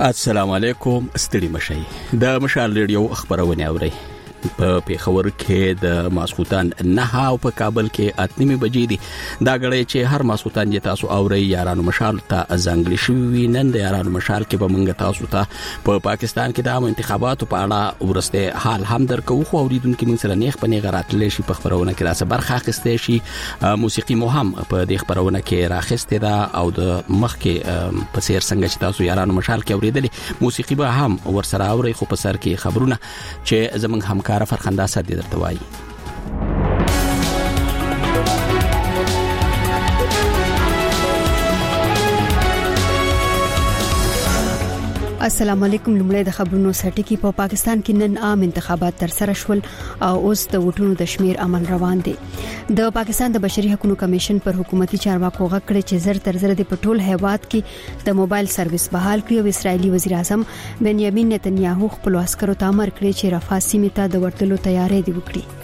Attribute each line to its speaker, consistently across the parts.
Speaker 1: السلام علیکم ستړي مشي د مشال ریډیو خبرونه اوري په پیښور کې د ماسخوتان 9 او په کابل کې 8 بجې دي دا غړي چې هر ماسخوتان چې تاسو اوري یارانو مشال ته ځنګلي شوی نن د یارانو مشال کې به مونږ تاسو ته په پاکستان کې د عام انتخاباتو په اړه ورسته حال هم درکو خو اوریدونکو موږ سره نیخ پنه غراتل شي په خبرونه کې راځه برخه اخیسته شي موسیقي مهم په دې خبرونه کې راخسته دا او د مخ کې په سیر څنګه چې تاسو یارانو مشال کې اوریدلې موسیقي به هم ورسره اوري خو په سر کې خبرونه چې زمونږ همکار فرخنده ساده درته وایي
Speaker 2: السلام علیکم لمړی د خبرونو سرټکی په پاکستان کې نن عام انتخابات تر سره شول او اوس د ووټونو د شمیر عمل روان دي د پاکستان د بشري حقوقو کمیشن پر حکومتي چارواکو غکړه چې زر تر زر د پټول هیواد کې د موبایل سرویس بحال کړي او اسرایلی وزیر اعظم بنیامین نتنیاهو خپل عسکرو ته امر کړی چې رفاه سیمې ته د ورتلو تیاری دی وکړي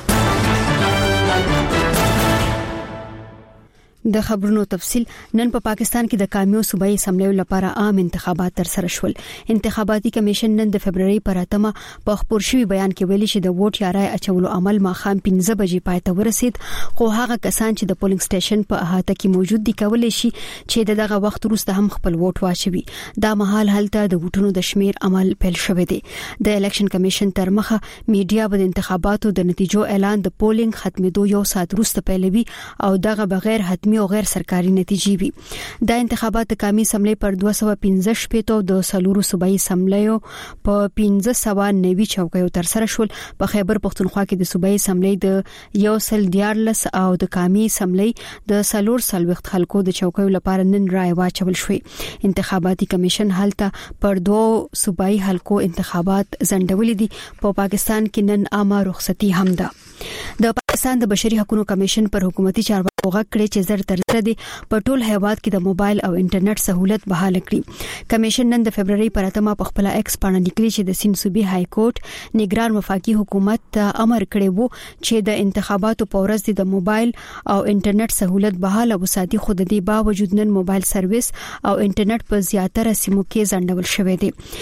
Speaker 2: د خبرونو تفصيل نن په پاکستان کې د کامیو صوبایي اسمبلی لپاره عام انتخابات تر سره شول انتخاباتي کمیشن نن د فبرवरी پر اتمه په خبر شوی بیان کې ویلي چې د ووټ یارای اچولو عمل ماخام 15 بجې پای ته ورسید خو هغه کسان چې د پولینګ سټیشن په احاطه کې موجود دي کولای شي چې دغه وخت وروسته هم خپل ووټ واچوي دا مهال هلته د ووټونو د شمیر عمل پیل شوی دی د الیکشن کمیشن تر مخه میډیا به د انتخاباتو د نتیجو اعلان د پولینګ ختمېدو یو ساعت وروسته پیلوي او دغه بغیر حتمي او غیر سرکاري نتیجې وي د انتخابات کامي سملې پر 215 شپېتو د سلورو صوبایي سملیو په 1590 چوکیو تر سره شول په خیبر پختونخوا کې د صوبایي سملې د یو سل دیارلس او د کامي سملې د سلور سلوخت خلکو د چوکیو لپاره نن رای واچول شوی انتخاباتي کمیشن هلته پر 2 صوبایي حلقو انتخابات ځنډولې دي په پاکستان کې نن عامه رخصتي هم ده د پاکستان د بشري حقوقو کمیشن پر حکومتي چارواکو غکړي چې زر تر زر دي په ټول هیواد کې د موبایل او انټرنیټ سہولت بحال کړي کمیشن نن د فبرवरी پر اتمه په خپل ایکس باندې لیکلي چې د سیند صوبې های کورټ نگران وفاقي حکومت ته امر کړی وو چې د انتخاباتو په ورځ د موبایل او انټرنیټ سہولت بحال وساتي خو د دې باوجود نن موبایل سرویس او انټرنیټ په زیاتره سیمو کې ځنډول شوی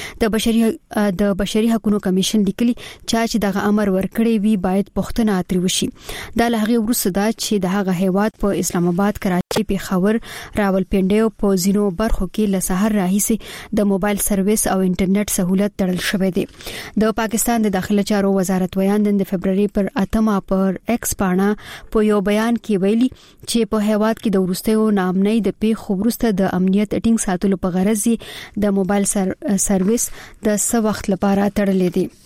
Speaker 2: دی د بشري حقوقو کمیشن لیکلي چې دغه امر ورکړی وی باید پښتنه اتري وشي دا لهغه ورسره دا چې د هغه هیواد په اسلام آباد کراچي پیښور راولپنډي او په زینو برخو کې له سحر راهیسې د موبایل سرویس او انټرنیټ سہولت تړل شوی دی د پاکستان د داخله چارو وزارت ویان د فبرवरी پر اتمه پر ایکس باندې په یو بیان کې ویلي چې په هیواد کې د ورستیو نامنۍ د پیښو ورسته د امنیت ټینګ ساتلو په غرض د موبایل سرویس د څه وخت لپاره تړلې دي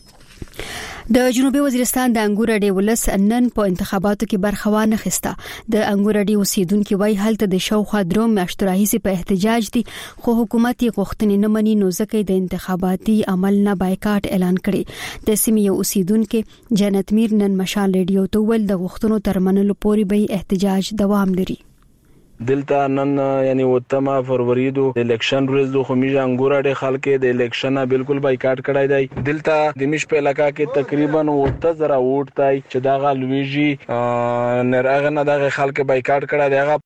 Speaker 2: د جنوبي وزیرستان د انګور اډې ولس نن په انتخاباتو کې برخه وانه خسته د انګور اډې اوسیدونکو وایي هلته د شاوخوا درو میاشتو راهیسې په احتجاج دي خو حکومت یې غوښتنې نه مني نو ځکه د انتخاباتي عمل نه بایکاټ اعلان کړي د سیمې اوسیدونکو جنت میر نن مشال ریډیو ته ول د غوښتنو تر منلو پورې به احتجاج دوام لري
Speaker 3: دلته نن یعنی وتمه فروری دو الیکشن ورځ د خمیجه انګوراډه خلک د الیکشن بالکل بایکاټ کړای دی دلته د مش په علاقہ کې تقریبا 8000 ووټ تای چې دا غلویږي نرغه نه د خلک بایکاټ کړای دی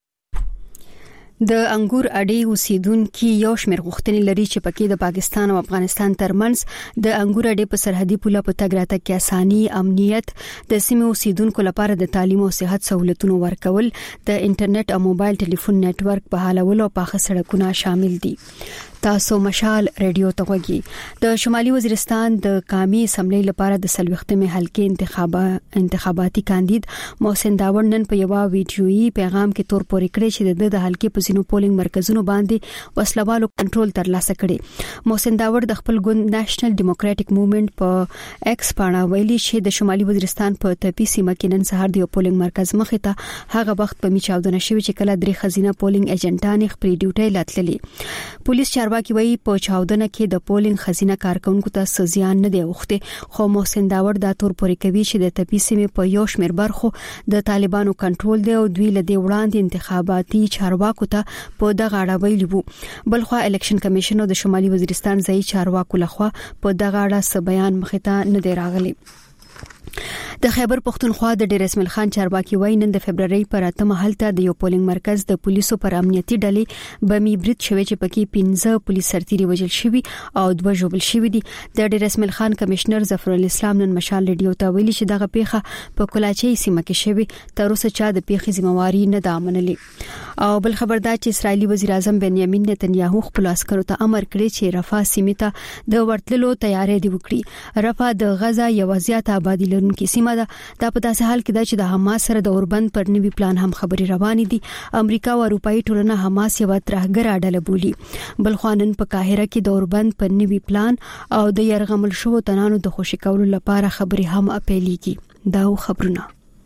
Speaker 2: د انګور اډې اوسیدونکو یو شمېر غوښتنې لري چې پکې د پاکستان او افغانستان ترمنځ د انګور اډې په سرحدي پوله په تګ راتګ کې اساني امنیت د سیمې اوسیدونکو لپاره د تعلیم او صحت سہولتونو ورکول د انټرنیټ او موبایل ټلیفون نتورک بحالول او پاخه سړکونه شامل دي تاسو مشال ریډیو ته وګورئ د شمالي وزیرستان د کامي اسمبلی لپاره د سلوختمه حلقې انتخاباتي کاندید محسن داور نن په یو ویډیويي پیغام کې تور پورې کړی چې د حلقې په سینو پولینګ مرکزونو باندې وسلوالو کنټرول ترلاسه کړي محسن داور د خپل ګوند نېشنل ډیموکراټک موومېنټ په ایکس باندې ویلي چې د شمالي وزیرستان په تپی سیمه کې نن سهار د پولینګ مرکز مخې ته هغه وخت په میچاودنه شوی چې کله درې خزینه پولینګ ایجنټان خپل ډیوټي لاتللي پولیس چارواکي وایي په چاودنه کې د پولینګ خزینه کارکونکو ته سزیان نه دی اوخته خو محسن داور دا تور پورې کوي چې د تپی سیمه په یو شمېر برخو د طالبانو کنټرول دی او دوی له دې وړاندې انتخاباتي چارواکو ته په دغه اړه ویلي وو بلخو الیکشن کمیشن د شمالي وزیرستان ځای چارواکو لخوا په دغه اړه څه بیان مخې ته نه دی راغلی د خیبر پختونخوا د ډیر اسماعیل خان چارواکي وایي نن د فبرवरी پر 8 هلته د یو پولینګ مرکز د پولیسو پر امنیتي ډلې بمي برید شوی چې پکې 15 پولیس سرتیري وژل شوی او 2 ژوبل شوی دي. د ډیر اسماعیل خان کمشنر ظفر الاسلام نن مشال ریډیو ته ویلي چې دغه پیښه په کلاچي سیمه کې شوی تر اوسه چا د پیښې ذمہواری نه ده منلې. او بل خبردار چې اسرایلی وزیر اعظم بنیامین نتنیاهو خپل عسکرو ته امر کړی چې رفح سیمه ته د ورتللو تیاری دی وکړي. رفح د غزا یو زیات آبادی لرونکي سیمه ده. دا په داسې حال کې ده چې د حماس سره د اوربند پر نوي پلان هم خبري روانې دي. امریکا او اروپאי ټولنه حماس یو ترهګر ډله بولي. بل خوانن په قاهره کې د اوربند پر نوي پلان او د يرغمل شو تنانو د خوشی کولو لپاره خبري هم اپیلېږي. دا خبرونه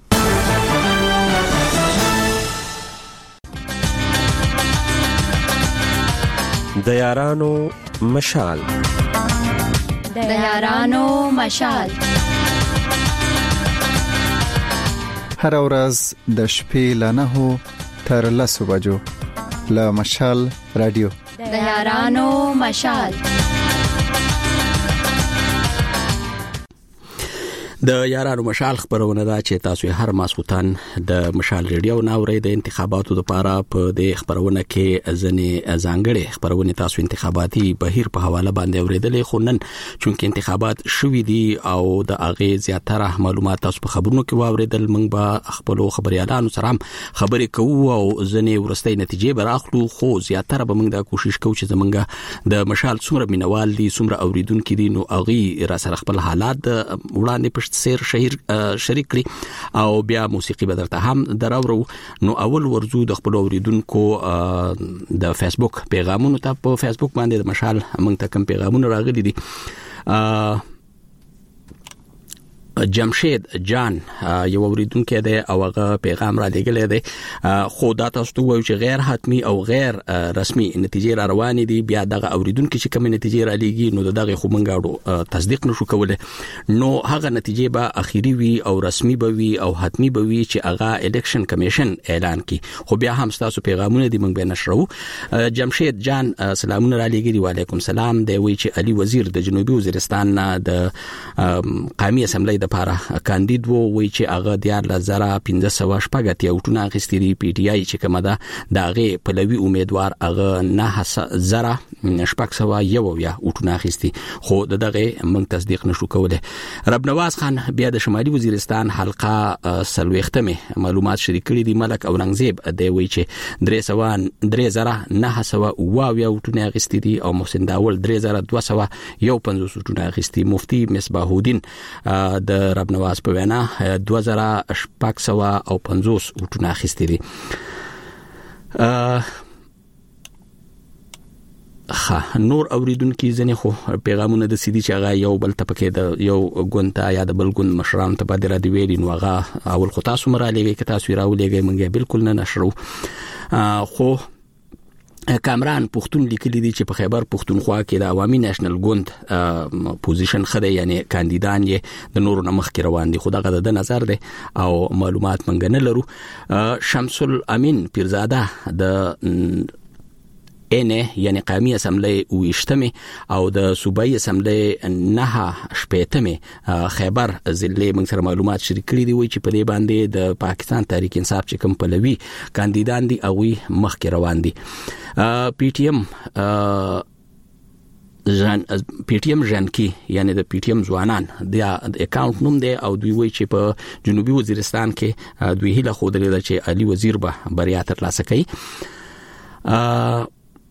Speaker 4: د یارانو مشال
Speaker 5: هر ورځ د شپې له 9 تر 10 بجو له مشال رادیو
Speaker 2: د یارانو مشال.
Speaker 1: د یارانو مشال خبرونه دا چې تاسو هر ماسوتان د مشال ریډیو ناوړې د انتخاباتو لپاره په د خبرونه کې ځنې ځانګړي خبرونه تاسو انتخاباتي بهیر په حواله باندې اوریدلې خو نن چې انتخابات شوې دي او د اغه زیاتره معلومات تاسو په خبرونو کې واوریدل موږ به خپل خبريالانو سره خبرې کوو او ځنې ورستۍ نتیجې براخلو خو زیاتره به موږ دا کوشش کوو چې زمونږ د مشال څومره مینوال دي څومره اوریدونکو دي نو اغه را سره خپل حالات وړاندې سیر شهیر شریک کړي او بیا موسیقي بدرته هم دراورو. نو اول ورزو د خپل اوریدونکو د فیسبوک پیغامونو ته په فیسبوک باندې د مشال موږ ته کوم پیغامونه راغلي دي. جمشید جان یو اوریدونکو دی او هغه پیغام را لګلې دی خو دا تاسو ته وایي چې غیر حتمی او غیر رسمي نتیجې را روانې دي. بیا دغه اوریدونکو چې کوم نتیجې را لګي نو دغه خو منګاړو تصدیق نشو کولای نو هغه نتیجې به اخیری وي او رسمي به وي او حتمی به وي چې هغه الیکشن کمیشن اعلان کړي. خو بیا هم تاسو پیغامونه دي موږ به نشرو. جمشید جان سلامونه را لګي. وعلیکم سلام. دی وایي چې علي وزیر د جنوبي وزیرستان د قومي اسمبلی د لپاره کاندید وو چې هغه د 1500 شپږ یوټونه غستری پی ټی آی چې کومه ده دغه پلوي امیدوار هغه 9000 شپږ یو یا وټونه غستي خو دغه موږ تصدیق نشو کولای. رب نواز خان بیا د شمالي وزیرستان حلقه سلويختمه معلومات شریک کړي دي. ملک اورنګزیب دی وی چې 3000 وټونه غستي دي او محسن داول 3200 یو 50 وټونه غستي. مفتی مصباح الدین د رب نواز په وینا 2650 وټونه اخیستي دي. نور اوریدونکو ځنه خو پیغامونه د سیدی چې هغه یو بل تپکې د یو ګونتا یا د بل ګوند مشران ته بدره دی ویلي نو هغه اول خو تاسو مرالېږي که تاسو راولېږئ موږ بالکل نه نشرو. خو کامران پښتون لیکلي دي چې په خیبر پښتونخوا کې د عوامي نېشنل ګوند پوزیشن خدای یعنی کاندیدان یې د نورو نمخ کې روان دي. خو دغه د نظر دي او معلومات منګ نه لرو. شمس الامین پیرزاده د یعنی قومي اسمبلی وشتمه او د صوبایي اسمبلی نه شپېتمه خیبر ضلع موږ سره معلومات شریک کړي دي چې په دې باندې د پاکستان تحریک انصاف چې کوم پلوي کاندیدان دي او مخ کې روان دي. پی ټی ایم ژانکی یعنی د پی ټی ایم ځوانان د اکاونټ نوم دی او دوی وایي چې په جنوبي وزیرستان کې دوی هله خو د چې علي وزیر به بریا ترلاسه کوي.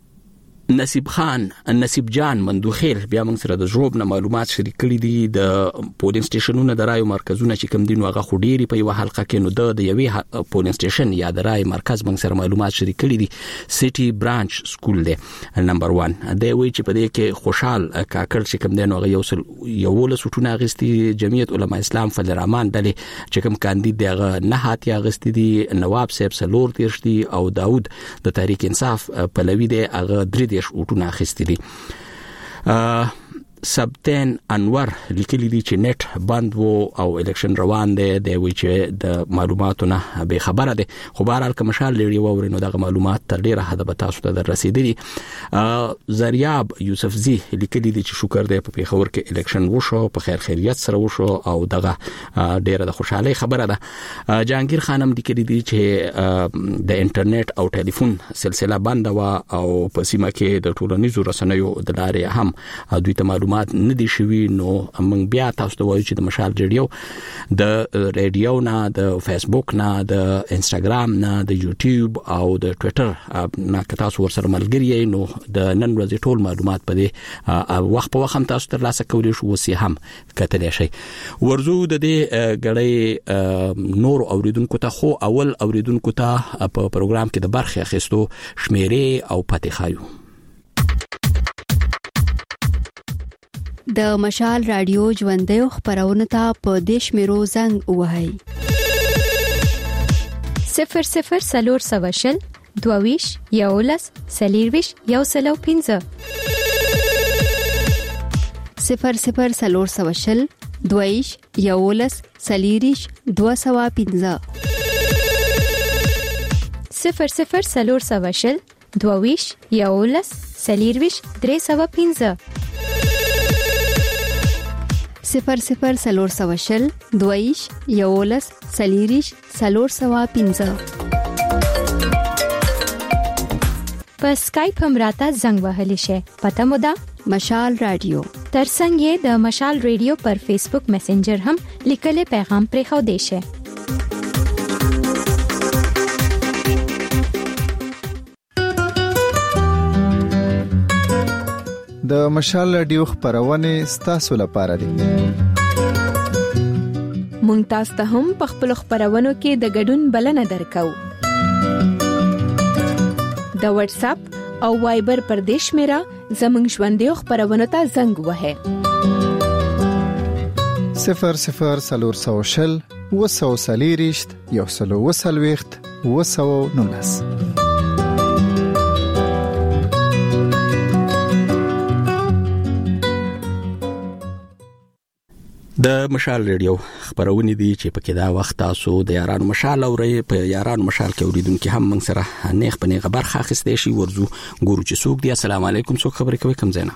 Speaker 1: نصیب جان مندوخیل بیا موږ سره د جوب نه معلومات شریک کړي دي. د پولینګ سټیشنونو د رایو مرکزونه چې کوم دي نو هغه خډيري په یو حلقه کې نو د یوې پولینګ سټیشن یا د رای مرکز موږ سره معلومات شریک کړي دي. سټي برانچ سکول دی نمبر 1 دی وی چې په دې کې خوشحال کاکړ چې کوم دی نو هغه یو ول سټونه غستي. جمعیت علما اسلام فضل الرحمن دلې چې کوم کاندید دی هغه نه هاتیا غستي دي. نواب صاحب سلور تیرشتي او داود د تحریک انصاف پلوي دی هغه 3 وټونه اخیستي دي. سبتین انور لیکلي دي چې نت بند وو او الیکشن روان دی د وچې د معلوماتو نه به خبره ده خو بهرحال کوم مشال لري ووري نو دغه معلومات تر ډیره حد به تاسو ته رسیدلي زریاب یوسفزی لیکلي دي چې شکر دی په پیښور کې الیکشن وشو په خیر خیریت سره وشو او دغه ډیره د خوشحالي خبره ده جهانگیر خانم لیکلي دي چې د انټرنیټ او ټلیفون سلسله بند و او په سیمه کې د ټولنیزو رسنیو د لارې هم دوی ته معلومات نه دي شوي نو موږ بیا تاسو ته وایو چې د مشال ریډیو نه د فیسبوک نه د انستګرام نه د یوټیوب او د ټوئیټر نه که تاسو ورسره ملګری نو د نن ورځې ټول معلومات په دې وخت په وخت هم تاسو ترلاسه کولی شو وسی هم کتلی شي ورزو د دې غړې نور اوریدونکو ته خو اول اوریدونکو ته په پروګرام کې د برخه اخیستو شمیرې او پاتې خایو
Speaker 2: د مشال رادیو ژوندۍ خبرونه ته په دیش میرو زنګ وهاي
Speaker 6: 00 سلور سواشل دوویش یولس سلیرویش یوسلو 15
Speaker 2: 00 سلور سواشل دوویش یولس سلیریش 215
Speaker 6: 00 سلور سواشل دوویش یولس سلیرویش 315
Speaker 2: 00 سلور سواشل دویش یولس سلیریش سلور سوا 15
Speaker 6: په سکایپ هم راته زنګ وهلی شي پته مو ده
Speaker 2: مشال رادیو
Speaker 6: ترڅنګ یې د مشال رادیو پر فیسبوک میسنجر هم لیکل پیغام پرې خو دی شي
Speaker 5: د مشال رادیو خبرونه ستاسو لپاره دي
Speaker 7: مونږ تاسو ته هم په خپل خبرونو کې د ګډون بلنه درکو د واتس اپ او وایبر پردیش میرا زمنګ ژوندۍ خبرونه ته زنګ وهه
Speaker 5: 00 سلور سوشل وسو سلیریشت یوسلو وسلويخت وسو نونس
Speaker 1: د مشال ریډیو خبرونه دي چې پکې دا وخت تاسو د یارانو مشال اوري په یارانو مشال کې اوریدونکو هم موږ سره نیغ په نیغه برخه اخیستې شي ورزو ګورو چې څوک دی السلام علیکم څوک خبرې کوي کوم زینا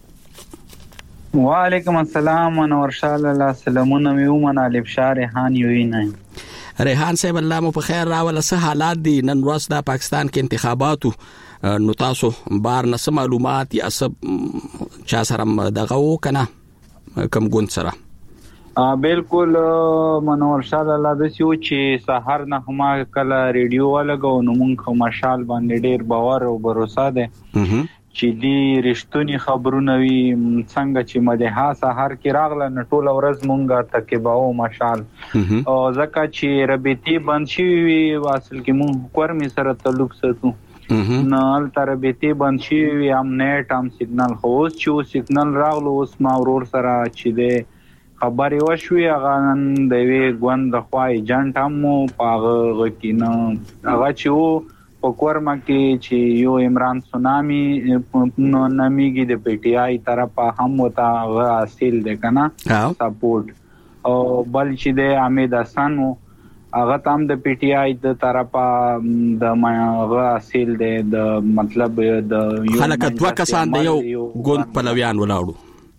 Speaker 8: وعلیکم السلام انور شاه الله سلامونه میومن الف شاه ریحان یوینه
Speaker 1: ریحان صاحب الله مو په خیر راول څه حالات دي نن ورځ د پاکستان کې انتخاباتو نو تاسو بار نه معلومات یا سب چا سره دغه وکنه کم ګوند سره
Speaker 8: بالکل منور شاه الله د سیو چې سحر نه هم کله ریډیو ولګو نو مونږ مشال باندې ډیر باور او باور ده چې دی رښتونی خبرونه وي څنګه چې مده سحر کې راغله نټول ورځ مونږه تکباو مشال او ځکه چې ربيتي بند شي وي واصل کې مونږ کورمي سره تعلق ساتو نال تربيتي بند شي وي ام نت ام سیګنال هوس چې سیګنال راغلو اوس ما ورور سره چې دی خبرې وشوي هغه د وی غوند خوای جنټ هم پاغه کینه هغه چې په کورما کې چې یو عمران سونامي نو ناميږي د پی ټی آی طرفه هم وتا حاصل ده کنه سپورټ او بل چې د حمید حسن هغه تام د پی ټی آی د طرفه د هغه حاصل ده د مطلب د
Speaker 1: خلک دوه کسان د یو ګوند پلویان ولاړو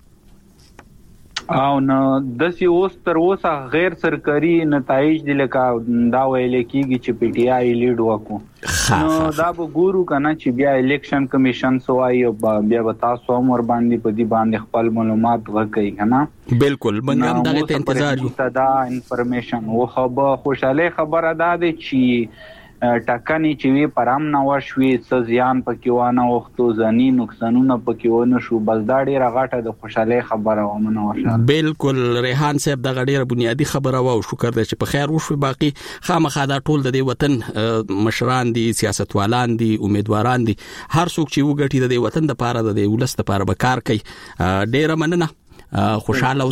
Speaker 8: او نو د سی اوس تر اوسه غیر سرکاري نتایج دي لکه دا ویل کیږي چې پی ټی آی لیډ وکړو نو دا به ګورو کنه چې بیا الیکشن کمیشن سوای او بیا به تاسو عمر باندې په دې باندې خپل معلومات ورکړي کنه
Speaker 1: بالکل موږ هم دغه انتظار یو
Speaker 8: دا انفارمیشن او خبر خوشاله خبره ده چې ټاکنی چې وی پرام نه وشوي سزيان پکې ونه وختو ځاني نقصانونه پکې ونه شو بس دا ډیره غاټه د خوشاله خبره ومنه وشه
Speaker 1: بالکل ریحان صاحب دا ډیره بنیادی خبره و او شکر دې چې په خیر وشو باقي خامخا دا ټول د وطن مشران دي سیاستوالان دي امیدواران دي هر څوک چې وګټي د وطن د پاره د ولست لپاره به کار کوي ډیره مننه خوشاله اوسئ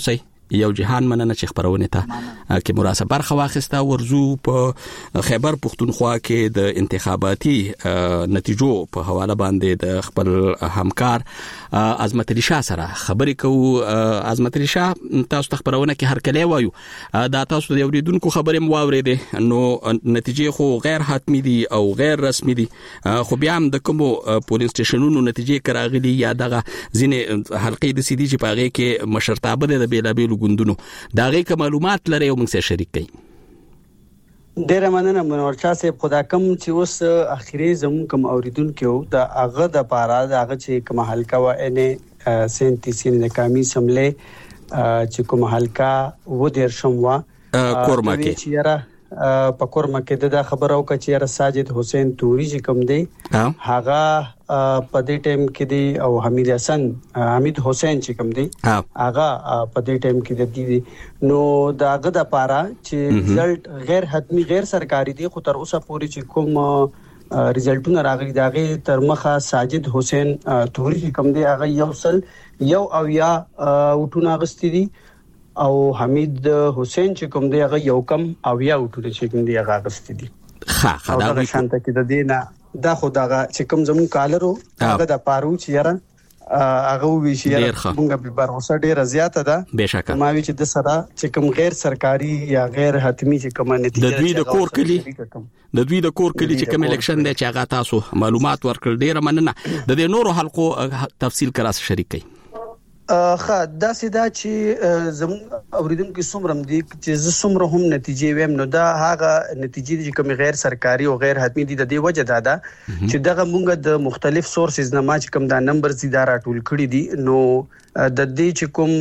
Speaker 1: یو جهان مننه چې خبرونه ته کې مراسه برخه واخیسته. ورزو په خیبر پختونخوا کې د انتخاباتي نتیجو په حواله باندې د خپل همکار عظمت علي شاه سره خبرې کوو. عظمت علي شاه تاسو ته خبرونه کې هر کله وایو دا تاسو د اوریدونکو خبرې مو واورېده، نو نتیجې خو غیر حتمی دي او غیر رسمي دي، خو بیا هم د کومو پولینګ سټیشنونو نتیجې کراغلي یا دغه ځینې حلقې د سیدي چې پاغه کې مشرتابه د بیلابېلو ګوندونو دا غي کوم معلومات لري او موږ سره شریک کړئ.
Speaker 9: ډیره مننه منور شاه صاحب. خدا کم چې اوس اخیری زموږ کوم اوریدونکو د هغه د پاره د هغه چې کوم حلقه و ان 37 د قومي سملې چې کوم حلقه و دیر شموا
Speaker 1: کورما کې
Speaker 9: چیرې په کورما کې د خبرو کچېره ساجد حسین توري چې کوم دی هغه په دې ټیم کې دی او حمید حسین چې کوم دی هغه په دې ټیم کې دی. نو داغه د پاره چې رزلټ غیر حتمی غیر سرکاري دی، خو تر اوسه پورې چې کوم رزلټونه راغلي داغه تر مخه ساجد حسین توري چې کوم دی هغه یو او یا وټونه غستې دي او حمید حسین چې کوم دی هغه یو کم او یا وټونه چې کوم دی هغه غستې دي. دا شانته کې د دینه دا خداغه چې کوم زمون کالرو هغه د پارو چې یاره هغه وی شي موږ به باروسه ډیره زیاته ده
Speaker 1: بهشکه
Speaker 9: ما وی چې د سره چې کوم غیر سرکاري یا غیر حتمی چې کوم نتیجه
Speaker 1: د دوی د کور کلی چې کوم الیکشن دی چې هغه تاسو معلومات ورکړل ډیره مننه. د دې نورو حلقو تفصیل کراس شریک کړئ.
Speaker 9: خا دا سیدا چې زمون اوریدونکو څومره دي چې څومره هم نتیجې ویم نو دا هغه نتیجې چې کوم غیر سرکاري او غیر حتمی دي د دې وجه دا چې دغه مونږ د مختلف سورسز نه ما چې کوم دا نمبر زی دا راټول کړی دي نو د دې چې کوم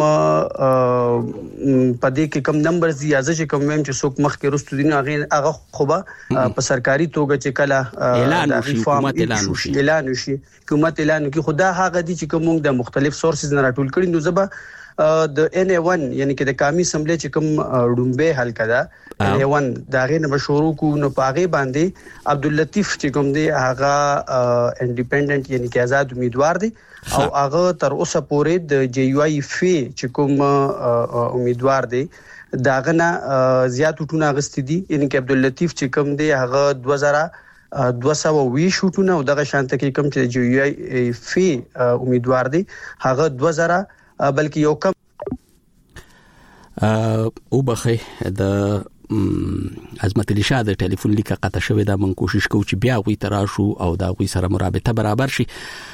Speaker 9: په دې کې کوم نمبر زی ازه چې کوم ویم چې څوک مخ کې رستو دي هغه خوبه په سرکاري توګه چې کله اعلان وشي حکومت اعلان کوي. خدا هغه دي چې کوم د مختلف سورسز نه راټول کړي نو زبا د NA1 یعنی کې د قومي اسمبلی چې کوم ډومبه حلقه ده NA1 داغه نه شروع کو نو پاغه باندې عبداللطیف چې کوم دی هغه انډیپندنٹ یعنی کې آزاد امیدوار دی او هغه تر اوسه پورې د JUI فی چې کوم امیدوار دی داغه نه زیات ټونه غستې دي یعنی کې عبداللطیف چې کوم دی هغه 2220 شوټونه او دغه شانته کې کوم چې JUI فی امیدوار دی هغه 2000 بلکې یو کم
Speaker 1: او بخې د عظمت علي شاه د ټلیفون لیکه قطع شوې ده. من کوشش کوو چې بیا غوي تراشو او دا غوي سره مرابطه برابر شي.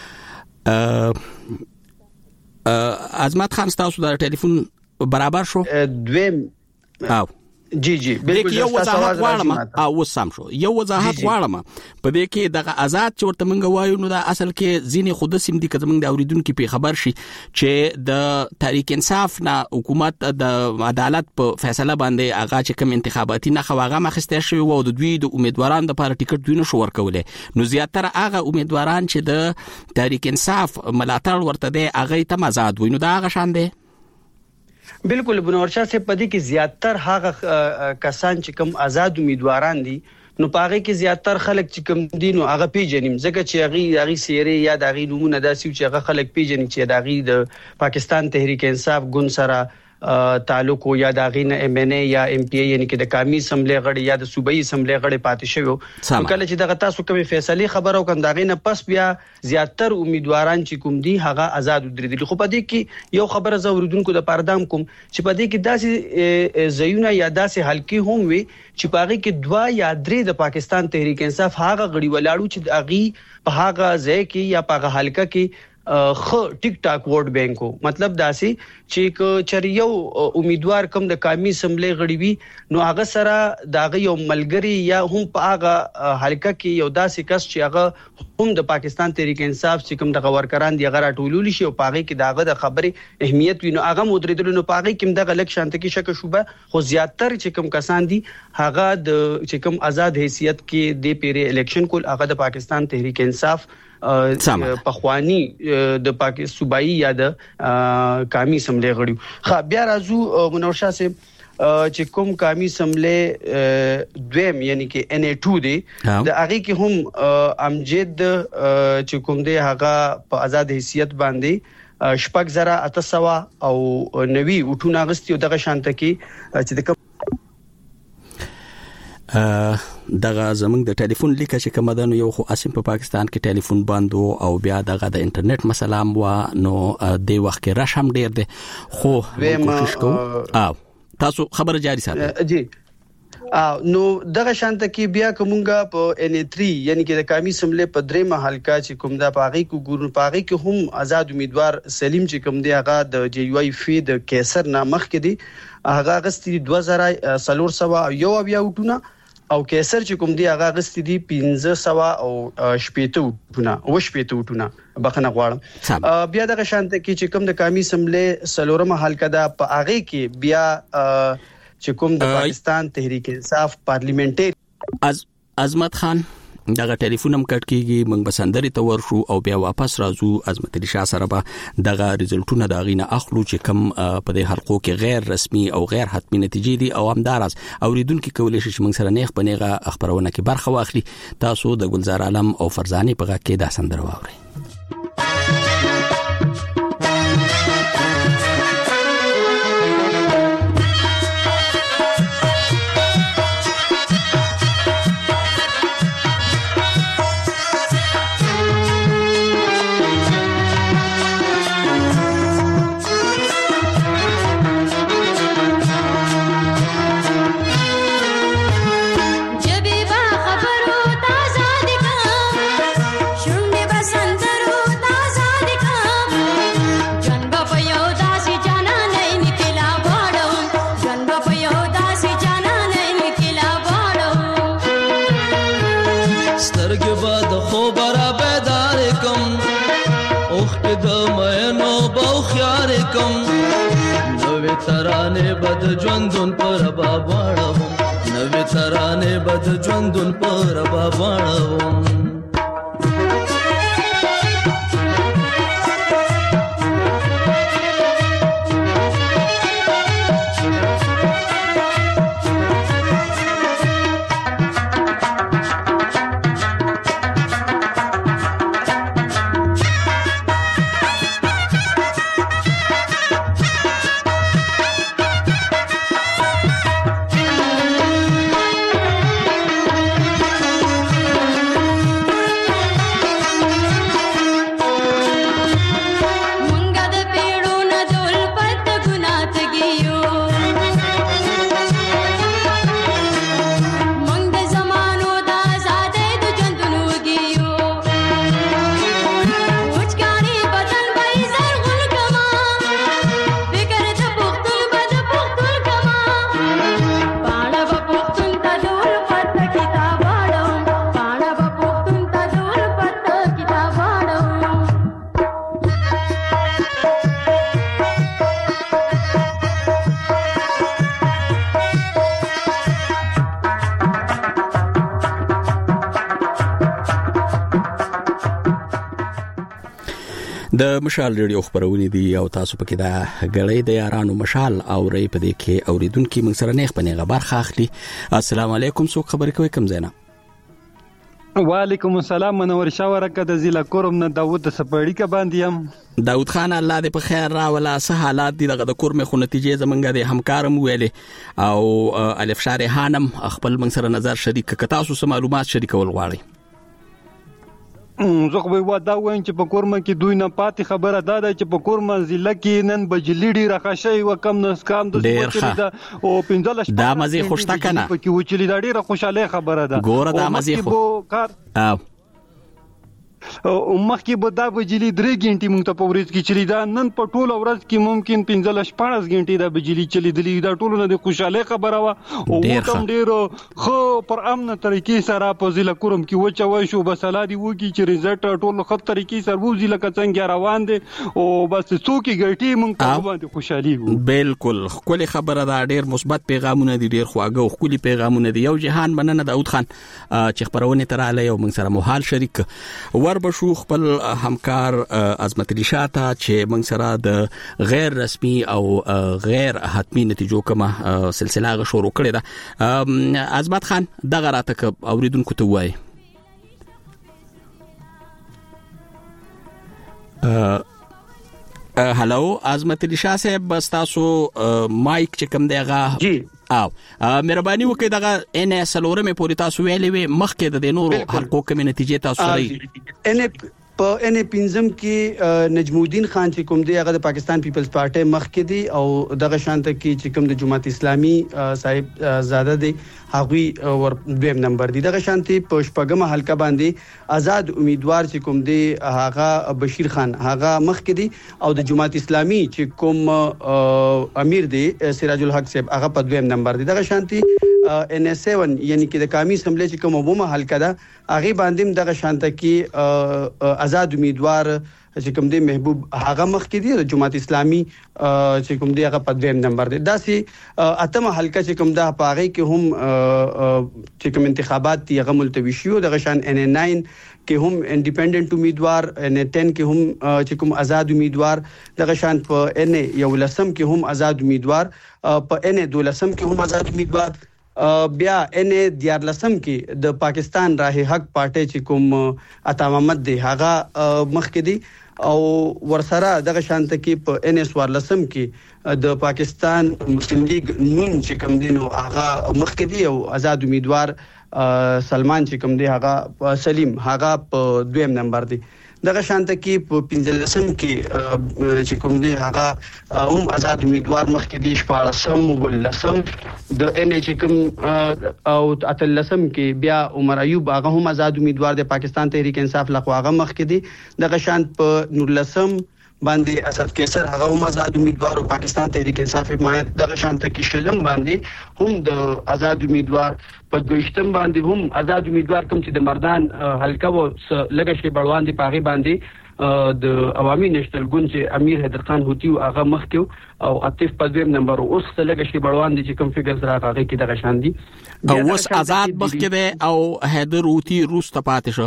Speaker 1: عظمت خان تاسو د ټلیفون برابر شو
Speaker 9: دویم
Speaker 1: او جی بالکل یو وضاحت غواړم او وسام شو یو وضاحت غواړم په دې کې دغه آزاد چې ورته منګ وایو نو دا اصل کې ځینې خود سیم دي کزمنګ د اوریدونکو په خبر شي چې د تحریک انصاف نه حکومت د عدالت په فیصله باندې هغه چې کوم انتخاباتي نه خواغه مخسته شوی وو د دوی د امیدوارانو د لپاره ټیکټ دوی نشو ورکولې نو زیاتره هغه امیدواران چې د تحریک انصاف ملاتړ ورته دی هغه ته آزاد وي نو دا هغه شان دی.
Speaker 9: بالکل بنور شاه سے پدې کې زیاتر هغه کسان چې کوم آزاد امیدواران دي نو پاره کې زیاتر خلک چې کوم دي نو هغه پیژنیم ځکه چې هغه سیری یا د هغه نمونه داسي چې هغه خلک پیژني چې د هغه د پاکستان تحریک انصاف ګوند سره تعلق یا د هغه نه MNA یا MPA یعنی کې د قومي اسمبلی غړي یا د صوبایي اسمبلی غړي پاتې شوی کله چې دغه تاسو کومې فیصله خبرو کوم دغه نه پس بیا زیاتر امیدواران چې کوم دي هغه آزاد درېدل. خو په دې کې یو خبره زوریدونکو د پردام کوم چې په دې کې داسې زيونه یا داسې حلقې هم وي چې په هغه کې 2 یا 3 د پاکستان تحریک انصاف هغه غړي ولاړو چې هغه په هغه ځای کې یا په هغه حلقه کې خو ټیک ټاک ووټ بانکو مطلب داسي چې چریو امیدوار کم د قومي اسمبلی غړي وي نو هغه سره داغه یو ملګری یا هم په هغه حلقه کې یو داسې کس چې هغه هم د پاکستان تحریک انصاف چې کوم د ورکران دی هغه راټولول شي او پاغه کې داغه د خبرې اهمیت وینو هغه مدریدل نو پاغه کې دغه لک شانت کې شک شوبه خو زیاتر چې کوم کسان دي هغه د چې کوم آزاد حیثیت کې د پیری الیکشن کول هغه د پاکستان تحریک انصاف پخوانی د پاکستان صوبایي یا د قومي اسمبلی غړي. خا بیا راځو منور شاه صاحب چې کوم قومي اسمبلی دویم یعنی کې NA2 دی د هغه کې هم امجد چې کوم دی هغه په آزاد حیثیت باندې 8,800 او 90 وټونه غستي او دغه شانته کې چې د
Speaker 1: دغه زمنګ د ټلیفون لیکه چې کوم ده نو یو خو اسیم په پاکستان کې ټلیفون بند او بیا دغه د انټرنیټ مسله هم و نو د وخت کې رش هم ډیر دی خو کوشش کوو تاسو خبره جاری ساتئ
Speaker 9: جی نو دغه شانته کې بیا کومګه په ان3 یعنی کې د قومي سملې په درې محلکا چې کوم دا پاغي کو ګورن پاغي کې هم آزاد امیدوار سلیم چې کوم دی هغه د جی یو ای فی د کیسر نامخ کې دی هغه غستې 2400 یو بیا وټونه او کیسر چې کوم دی هغه غستې دی 1500 او شپېته وټونه بخنه غواړم بیا دغه شانته کې چې کوم د قومي سملې سلورم حلقه دا په هغه کې بیا چې کوم د پاکستان تحریک انصاف پارلیمنټري
Speaker 1: عظمت خان دغه ټلیفون هم کټ کیږي موږ بسندري ته ورشو او بیا واپس راځو عظمت علي شاه سره به دغه ریزلټونه دا غینه اخلو چې کم په دې حلقو کې غیر رسمي او غیر حتمی نتیجې دي او همدارس اوریدونکو کولای شي چې موږ سره نیغ پنيغه خبرونه کې برخه واخلي تاسو د ګلزار عالم او فرزاني په غږ کې دا سندره واورئ
Speaker 10: ترانه بد ژوندون پر باباړم نوې ترانه بد ژوندون پر باباړم
Speaker 1: د مشال ریډیو خبرونه دي او تاسو پکې دا غړې د یارانو مشال او ری په دې کې اوریدونکو موږ سره نه خپنه خبر خاخلي السلام علیکم څوک خبرې کوي کوم زینا
Speaker 11: وعلیکم السلام منور شاورکه د ضلع کورم نه داوود سپړی کا باندې هم
Speaker 1: داوود خان الله دې په خیر را ولا سه حالات دي دغه د کورم خو نتیجې زمونږ د همکارم ویلې او الف شارع هانم خپل موږ سره نظر شریک ک تاسو سم معلومات شریکول غواړي
Speaker 11: زه خو به دا وایم چې په کورمه کې دوی نه پاتې خبره ده چې په کورمه ضلع کې نن بجلیډي راخشي و کم نس کام د او 15
Speaker 1: دا مزه خوشتا کنه
Speaker 11: په کې وچلی دا ډیره خوشاله خبره ده
Speaker 1: ګوره دا مزه خو
Speaker 11: او مخکې به دا بجلی 3 غنټې مونږ ته په ورځ کې چلی دا نن په ټول ورځ کې ممکن 15-14 غنټې دا بجلی چلی دلی دا ټول نه د خوشاله خبره وا او کوم ډیر خو پر امن طریقې سره په ضلع کورم کې وچوي شو بسلا دی وږي چې ریزلټ ټول خط طریقې سره وځي لکه څنګه روان دي او بس څوکي غټي مونږ ته باندې خوشالي وو
Speaker 1: بالکل خپل خبره دا ډیر مثبت پیغامونه دي ډیر خواږه او خپل پیغامونه دي یو جهان مننه داوود خان چې خبرونه تراله یو موږ سره مهال شریک بشو خپل همکار عظمت علي شاه ته چې موږ سره د غیر رسمي او غیر حتمی نتیجو کومه سلسله غ شروع کړې ده عظمت خان دغه راته اوریدونکو ته وایي هلو عظمت علي شاه صاحب تاسو مایک چې کوم دیغه
Speaker 9: جی
Speaker 1: مهرباني وکړئ دغه ان اس لورمه پوری تاسو ویلې مخکې د نورو حلقو کوم نتیجې تاسو لري
Speaker 9: په ان پنځم کې نجم الدین خان چې کوم دی هغه د پاکستان پیپلز پارټي مخ کې دی او دغه شانته کې چې کوم د جماعت اسلامي صاحب زاده دی هغه ور دویم نمبر دی دغه شانتي په شپږمه حلقه باندې آزاد امیدوار چې کوم دی هغه بشیر خان هغه مخ کې دی او د جماعت اسلامي چې کوم امیر دی سراج الحق صاحب هغه په دویم نمبر دی دغه شانتي ان اس 7 یعنی کې د قومي اسمبلی چې کومه ومه حلقه ده هغه باندې دغه شانته کې آزاد امیدوار چې کوم دی محبوب هغه مخ کې دی د جماعت اسلامي چې کوم دی هغه په دویم نمبر دی داسې اتمه حلقه چې کوم ده په هغه کې هم چې کوم انتخابات دی هغه ملتوي شو دغه شان ان 9 کې هم انډیپندنٹ امیدوار ان 10 کې هم چې کوم آزاد امیدوار دغه شان په ان 11 کې هم آزاد امیدوار په ان 12 کې هم آزاد امیدوار بیا ان 14 کې د پاکستان راه حق پارټي چې کوم عطا محمد دی هغه مخ کې دی او ورسره دغه شانته کې په ان اس 14 کې د پاکستان مسلم لیگ نون چې کوم دی نو هغه مخ کې دی او آزاد امیدوار سلمان چې کوم دی هغه سلیم هغه په دویم نمبر دی دغه شانته کې په 15 کې چې کوم دی هغه هم آزاد امیدوار مخ کې دی 14 ولسم د ان چې کوم او اتلسم کې بیا عمر ایوب هغه هم آزاد امیدوار د پاکستان تحریک انصاف لخوا هغه مخ کې دی دغه شانت په نورلسم باندې اسد کیسر هغه هم آزاد امیدوار او پاکستان تحریک انصاف حمایت دغه شانته کې شلم باندې هم د آزاد امیدوار په دوشتم باندې هم آزاد امیدوار کوم چې د مردان حلقه و لګه شي بړوان دی پاغي باندې د عوامي نېشنل ګوند چې امیر حیدر خان هوتی هغه مخ کې او عاطف په دویم نمبر اوس لګه شي بړوان دی چې کوم فکر سره هغه کې دغه شان دي
Speaker 1: او اوس آزاد مخ کې او حیدر هوتی روس ته پاتې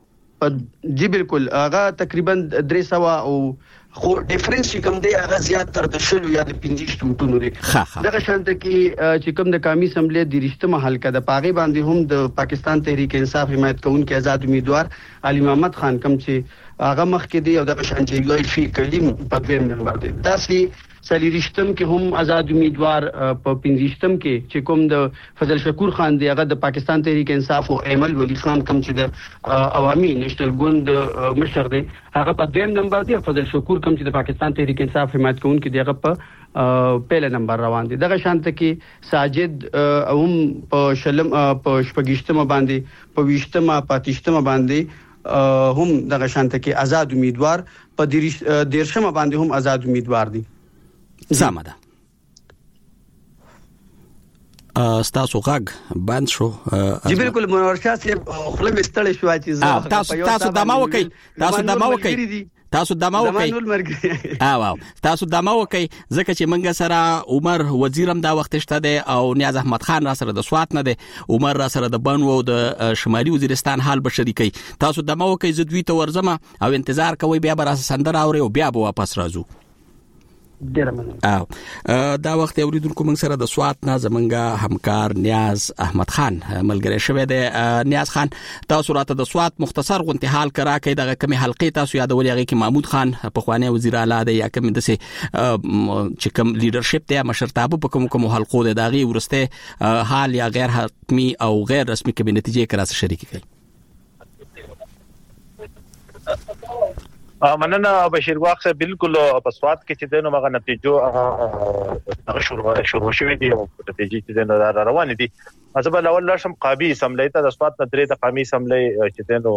Speaker 1: شو
Speaker 9: جی بالکل هغه تقریبا 300 او خو ډیفرنس کوم دی هغه زیات تر د شلو یا د 15 ټوټونو دی دغه شانته کې چې کوم د قومي اسمبلی د رښتمه حلقه د پاغي باندې هم د پاکستان تحریک انصاف حمایت کوونکي آزاد امیدوار علي محمد خان کوم چې هغه مخ کې دی او دغه شان چې یو فی کلیم په دویم نمبر دی داسې سلی رښتم کې هم آزاد امیدوار په 15م کې چې کوم د فضل شکور خان دی هغه د پاکستان تحریک انصاف او ایمل ولی خان کوم چې د عوامي نېشنل ګوند مشر دی هغه په دویم نمبر دی فضل شکور کوم چې د پاکستان تحریک انصاف حمایت کوونکي دی هغه په پهل نمبر روان دي دغه شانته کې ساجد هم په شلم په شپږشتمه باندې په 20مه پاتشتمه باندې هم دغه شانته کې آزاد امیدوار په 13مه باندې هم آزاد امیدوار دي
Speaker 1: زماده ستاسو غږ بند شو
Speaker 9: جی بالکل منور شاه صاحب خپل مستړی شو چې
Speaker 1: تاسو دمه وکي تاسو دمه وکي ځکه چې منګه سره عمر وزیرم دا وخت شته دی او نیاز احمد خان را سره د سوات نه دی عمر را سره د بنو او د شمالي وزیرستان حال به شریکي تاسو دمه وکي زدوی ته ورزمه او انتظار کوي بیا به سندره اوري او بیا به واپس راځو دا وخت اوریدونکو موږ سره د سوات نه زمونږه همکار نیاز احمد خان ملګری شوی دی نیاز خان تاسو راته د سوات مختصر غونټه حال کرا کې دغه کمی حلقې تاسو یادولې هغه کې محمود خان په خواني وزیر اعلی دی یا کوم دسه چې کوم لیډرشپ دی مشرتابه په کوم حلقو دی دغه ورسته حال یا غیر حتمی او غیر رسمي کې نتیجې کرا سره شریک کړي
Speaker 12: مننه بشیر واخ صاحب بالکل په سواد کې چې دنو مغه نتیجو هغه شروع شوې دي او نتیجې چې دنو روان دي ازبه اول لاشم قابي سملې ته د سواد نه درې د قامي سملې چې دنو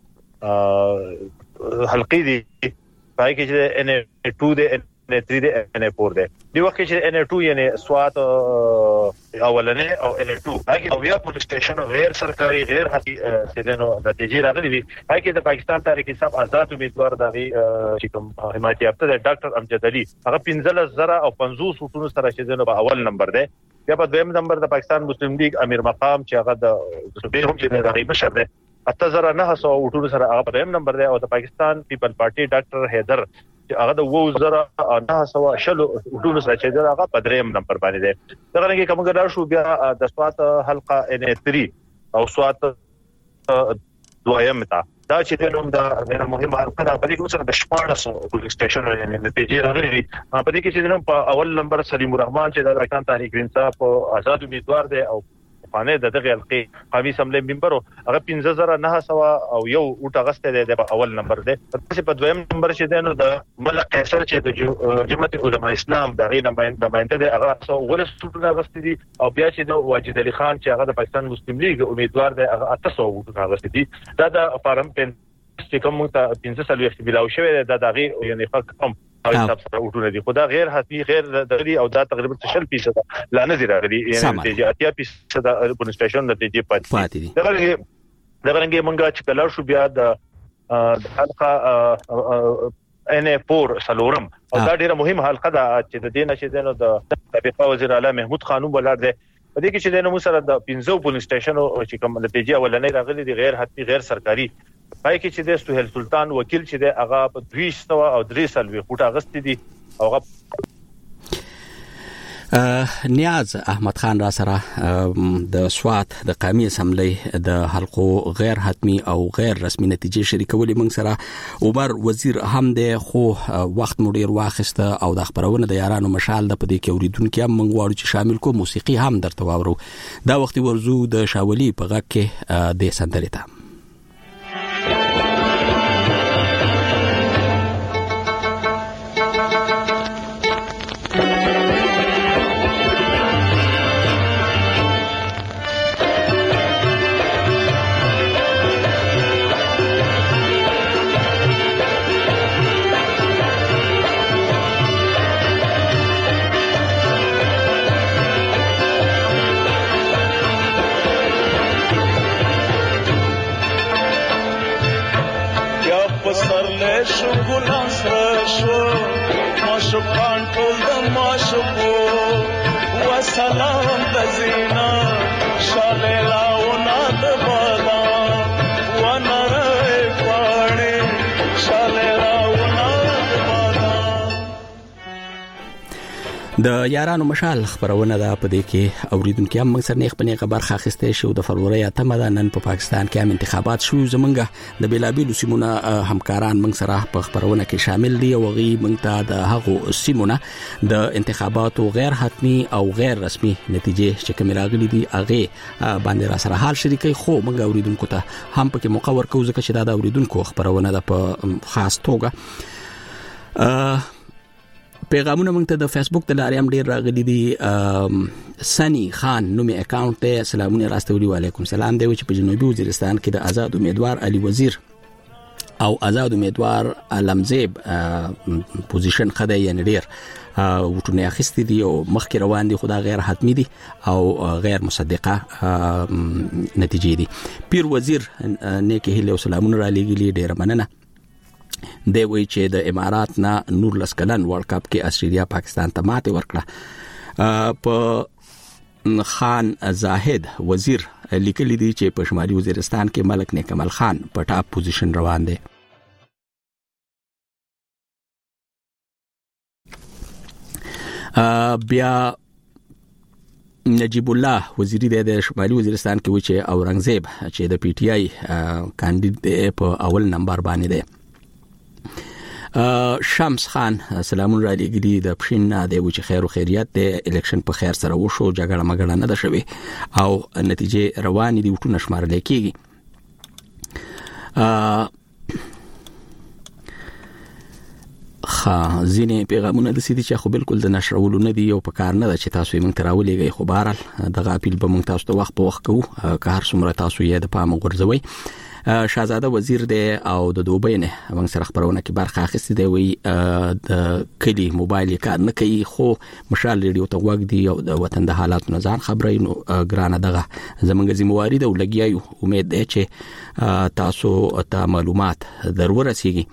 Speaker 12: حلقې دي پای کې چې ان 2 د ان 3 د ان 4 ده دی وخت چې ان 2 یعنی سواد اولنې او ان 2 هغه او بیا پولیس سټیشن غیر سرکاري غیر حقي چې دنو نتیجې راغلي دي هغه د پاکستان تحریک انصاف آزاد امیدوار دغه چې کوم حمایت یافته د ډاکټر امجد علي هغه 15000 او 50 سوتونو سره چې دنو په اول نمبر ده بیا په دویم نمبر د پاکستان مسلم لیگ امیر مقام چې هغه د صوبې هم چې دغه مشر ده 8900 وټونو سره هغه په دویم نمبر ده او د پاکستان پیپل پارټي ډاکټر حیدر هغه د 2009 شلو ټول سره چې هغه په دریم نمبر باندې ده دا رنګه کومګر شو بیا د سوات حلقه ان 3 او سوات دویم تا دا چې نوم دا مهمه حلقه ده. په دې کې سره د 14 پولیس سټیشن یعنی نتیجې راغلي. په دې کې چې نوم په اول نمبر سلیم الرحمن چې د ارکان تحریک انصاف او آزاد امیدوار دی او فانه دغه حلقې قومي اسمبلی ممبر هغه 15900 او یو اوټ اگست دی د اول نمبر دی. په دویم نمبر چې دی نو د ملک قیصر چې د جماعت علماء اسلام دغه نماینده دی هغه ولس اوټ اگست دی او بیا چې د واجد علي خان چې هغه د پاکستان مسلم لیگ امیدوار دی هغه 800 اوټ اگست دی. دا د فارم پن چې کوم ته 500 بلاو شوی د دغه یعنی فقط کم او حساب سره وټونه دي. خدا غیر حتمی غیر دغلی او دا تقریبا 60% لا نظر راغلي یعنی نتیجه 80% د پولیس سټیشن نتیجه پاتې دي. دغه رنګه مونږه چې کله شو بیا د حلقه ان4 سلورم او دا ډیره مهمه حلقه ده چې د دینه چې دنو د سابق وزیر اعلی محمود خانوم ولر دی. په دې کې چې دنو سره د 15 پولیس سټیشن او چې کوم نتیجه ولنې راغلي دي غیر حتمی غیر سرکاري. پای کې چې د سهیل سلطان وکیل چې د هغه په 200 او 300 وخت اگست دي او هغه
Speaker 1: نیاز احمد خان را سره د سوات د قومي اسمبلی د حلقو غیر حتمی او غیر رسمي نتیجې شریکولې موږ سره عمر وزیر هم د خو وخت مډیر واخسته او د خبرونه د یارانو مشال د پدې کې اوریدونکو هم موږ واړو چې شامل کو موسیقي هم درته واورو. دا وخت ورزو د شاولي په غږ کې د سندرې ته
Speaker 13: سلام بزینا شالیلا وناد بادا ونرای پاڑی شالیلا وناد بادا.
Speaker 1: د یارانو مشال خبرونه ده په دې کې اوریدونکو هم موږ سره نه خپل برخه اخیسته شو. د فروری اتمه ده نن په پاکستان کې هم انتخابات شو. زمونږ د بیلابیلو سیمونه همکاران موږ سره په خبرونه کې شامل دي او غي موږ ته د هغو سیمونه د انتخاباتو غیر حتمی او غیر رسمي نتیجې چې کوم راغلي دي هغه باندې را سره حال شریکي. خو موږ اوریدونکو ته هم پکې مقور کوو ځکه چې دا د اوریدونکو خبرونه ده په خاص توګه. پیغامونه موږ ته د فیسبوک د لارې هم ډیر راغلي دي. سنی خان نومي اکاونټ ته سلامونه راستولي. وعلیکم سلام دی چې په جنوبي وزیرستان کې د آزاد امیدوار علي وزیر او آزاد امیدوار علمزیب پوزیشن خدای یعنی ډیر وټونه اخیستي دي او مخکې روان دي. خدا غیر حتمی دي او غیر مصدقه نتیجې دي. پیر وزیر نیک هیله او سلامونه را لېږلي. ډیر مننه. دی وی چې د امارات نه نور لسکلن ورلد کپ کې استرالیا پاکستان ته ماته ورکړه. په خان زاهد وزیر لیکلی دی چې په شمالي وزیرستان کې ملک نیکمل خان په ټاپ پوزیشن روان دی. بیا نجیب الله وزیری د شمالي وزیرستان کې و چې اورنګزیب چې د پی ټی آی کاندید په اول نمبر باندې دی. شمس خان سلامون را لګلی د پښین نه دی چې خیر او خیریت د الیکشن په خیر سره وشو. جګړه مګړه نه ده شوې او نتیجې روانې دي وټونه شمارل کېږي. ځینې پیغامونه د سیدي چې خو بالکل د نشرولو نه دي او په کار نه ده چې تاسو یې موږ ته راولېږئ. خو بهرحال دغه اپیل به موږ تاسو ته وخت په وخت کوو که هر څومره تاسو یې د پامه غورځوئ. شاهزاده وزیر دی او د دوبۍ نه موږ سره خبرونه کې برخه اخیستې دی. وی د کلی موبایل کار نه کوي خو مشال ریډیو ته وګ دی او د وطن د حالاتو نه ځان خبري. نو ګرانه دغه زمونږ ذمہواری ده او لګیایو. امید ده چې تاسو ته معلومات ضرور رسیږي.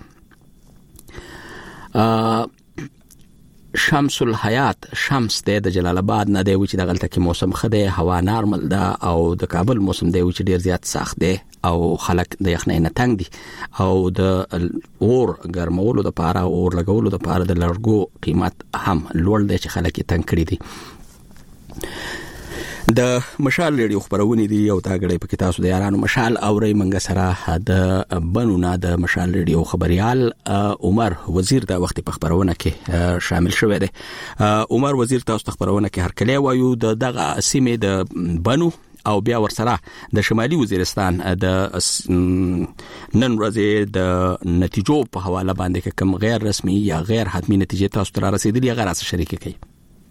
Speaker 1: شمس الحیات شمس د جلال آباد نه دی چې دغلته کې موسم خده هوا نارمل ده او د کابل موسم دی چې ډیر زیات سخت دی او خلک د یخنۍ نه تنگ دي او د اور ګرمولو د پاره اور لګولو د پاره د لړګو قیمت هم لوړ دی چې خلک یې تنگ کړي دي. د مشال ریډیو خبرونه دي او تاګړې په کې تاسو د یارانو مشال اوري منګ سره د بنونه د مشال ریډیو خبريال عمر وزیر د وخت په خبرونه کې شامل شوی دی. عمر وزیر تاسو خبرونه کې هر کله وایو دغه سیمه د بنو او بیا ورسره د شمالي وزیرستان د نن ورځې د نتیجو په حواله باندې کوم غیر رسمي یا غیر حتمی نتیجې تاسو ته رسیدلي هغه راس شریک کړئ.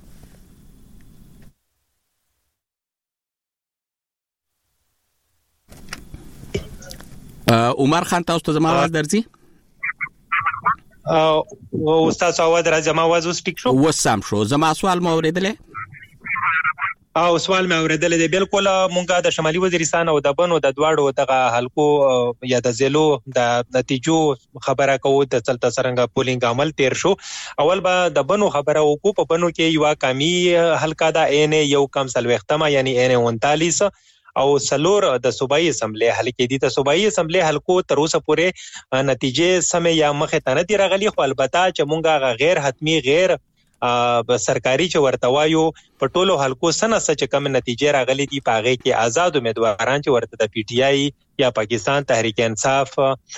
Speaker 1: عمر خان تاسو ته زما आवाज درځي؟
Speaker 14: او استاد اواز راځي، ما आवाज وسپیک شو؟
Speaker 1: وسام شو. زما سوال مو اوریدلې؟
Speaker 14: او سوال مې اوریدلې دی. بالکل مونږه د شمالي وزیرستان او د بنو د دواړو دغه حلقو یا د زیلو د نتیجو خبره کوو د چلته سرنګ پولینګ عمل تیر شو. اول به د بنو خبره وکړو. په بنو کې یو کمی حلقه دا ان یو کم سلوختمه یعنی ان 39 او سلور د صوبایي اسمبلی حلقې دي. د صوبایي اسمبلی حلقو تر اوسه پورې نتیجې سمې یا مخه ته نه دي راغلي، خو البته چې مونږه غیر حتمی غیر سرکاري چې ورته وایو په ټولو حلقو سنه چې کوم نتیجې راغلي دي په هغه کې آزاد امیدواران چې ورته د پی ټی آی یا پاکستان تحریک انصاف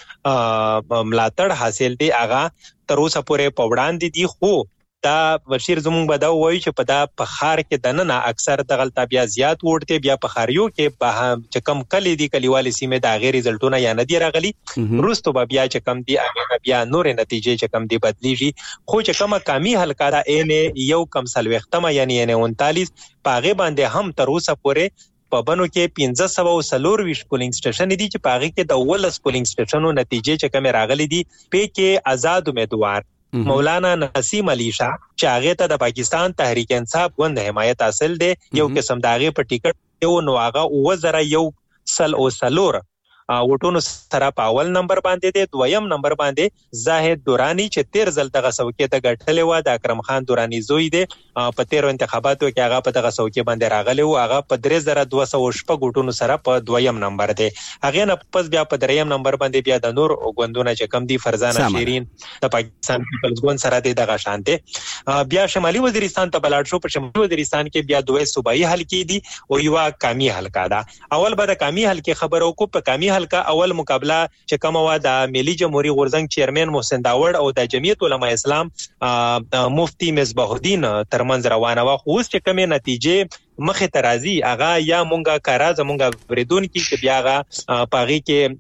Speaker 14: ملاتړ حاصل دي هغه تر اوسه پورې په وړاندې دي. خو دا بشیر زمونږ به دا وایي چې په دا په خار کې دننه اکثر دغلطه بیا زیات وړته بیا په خاریو کې به چې کم کلی دي کلیوالي سیمه د غیر رزلټونه یا نه دی راغلي، روستو به بیا چې کم دي هغه بیا نور نتیجې چې کم دي بدلیږي. خو چې کومه کمی حلقه دا ان یو کم سلوختمه یعنی ان 39 پاغه باندې هم تر اوسه پورې په بنو کې 1540 پولینګ سټیشن دي چې پاغه کې د ولس پولینګ سټیشنونو نتیجې چې کم راغلي دي په کې آزاد امیدوار مولانا نسیم علی شاه چې هغه ته د پاکستان تحریک انصاف غوند حمایت حاصل دی، یو قسم داغه په ټیکټ یو نو هغه وزره یو سل او سلور وټونو سره په اول نمبر باندې دی. دویم نمبر باندې زاهد دورانی چې 13 ځل دغه سوکې د غټلې و د اکرم خان دورانی زوی دی. په 13 انتخاباتو کې هغه په دغه سوکې باندې راغلی و، هغه په 3200 وټونو سره په دویم نمبر دی. هغه نه پس بیا په دریم نمبر باندې بیا د نور غوندونه چې کم دي فرزانه شیرین د پاکستان پیپلز ګوند سره دی دغه شان دی. بیا شمالي وزیرستان ته بلاړ شو. په شمالي وزیرستان کې بیا دوه صوبایي حلقې دي او یو کامی حلقه ده. اول به د کامی حلقې خبرو کو. په کامی حلقه اول مقابله چې کومه و د ملي جمهوریت غورزنګ چیرمن محسن داوړ او د جمعیت علماء اسلام مفتی مصباح الدین ترمنځ روانه و. خو اوس چې کومه نتیجې مخه ترازی هغه یا مونږه کارا زمونږه بریدون کې بیا هغه پاغي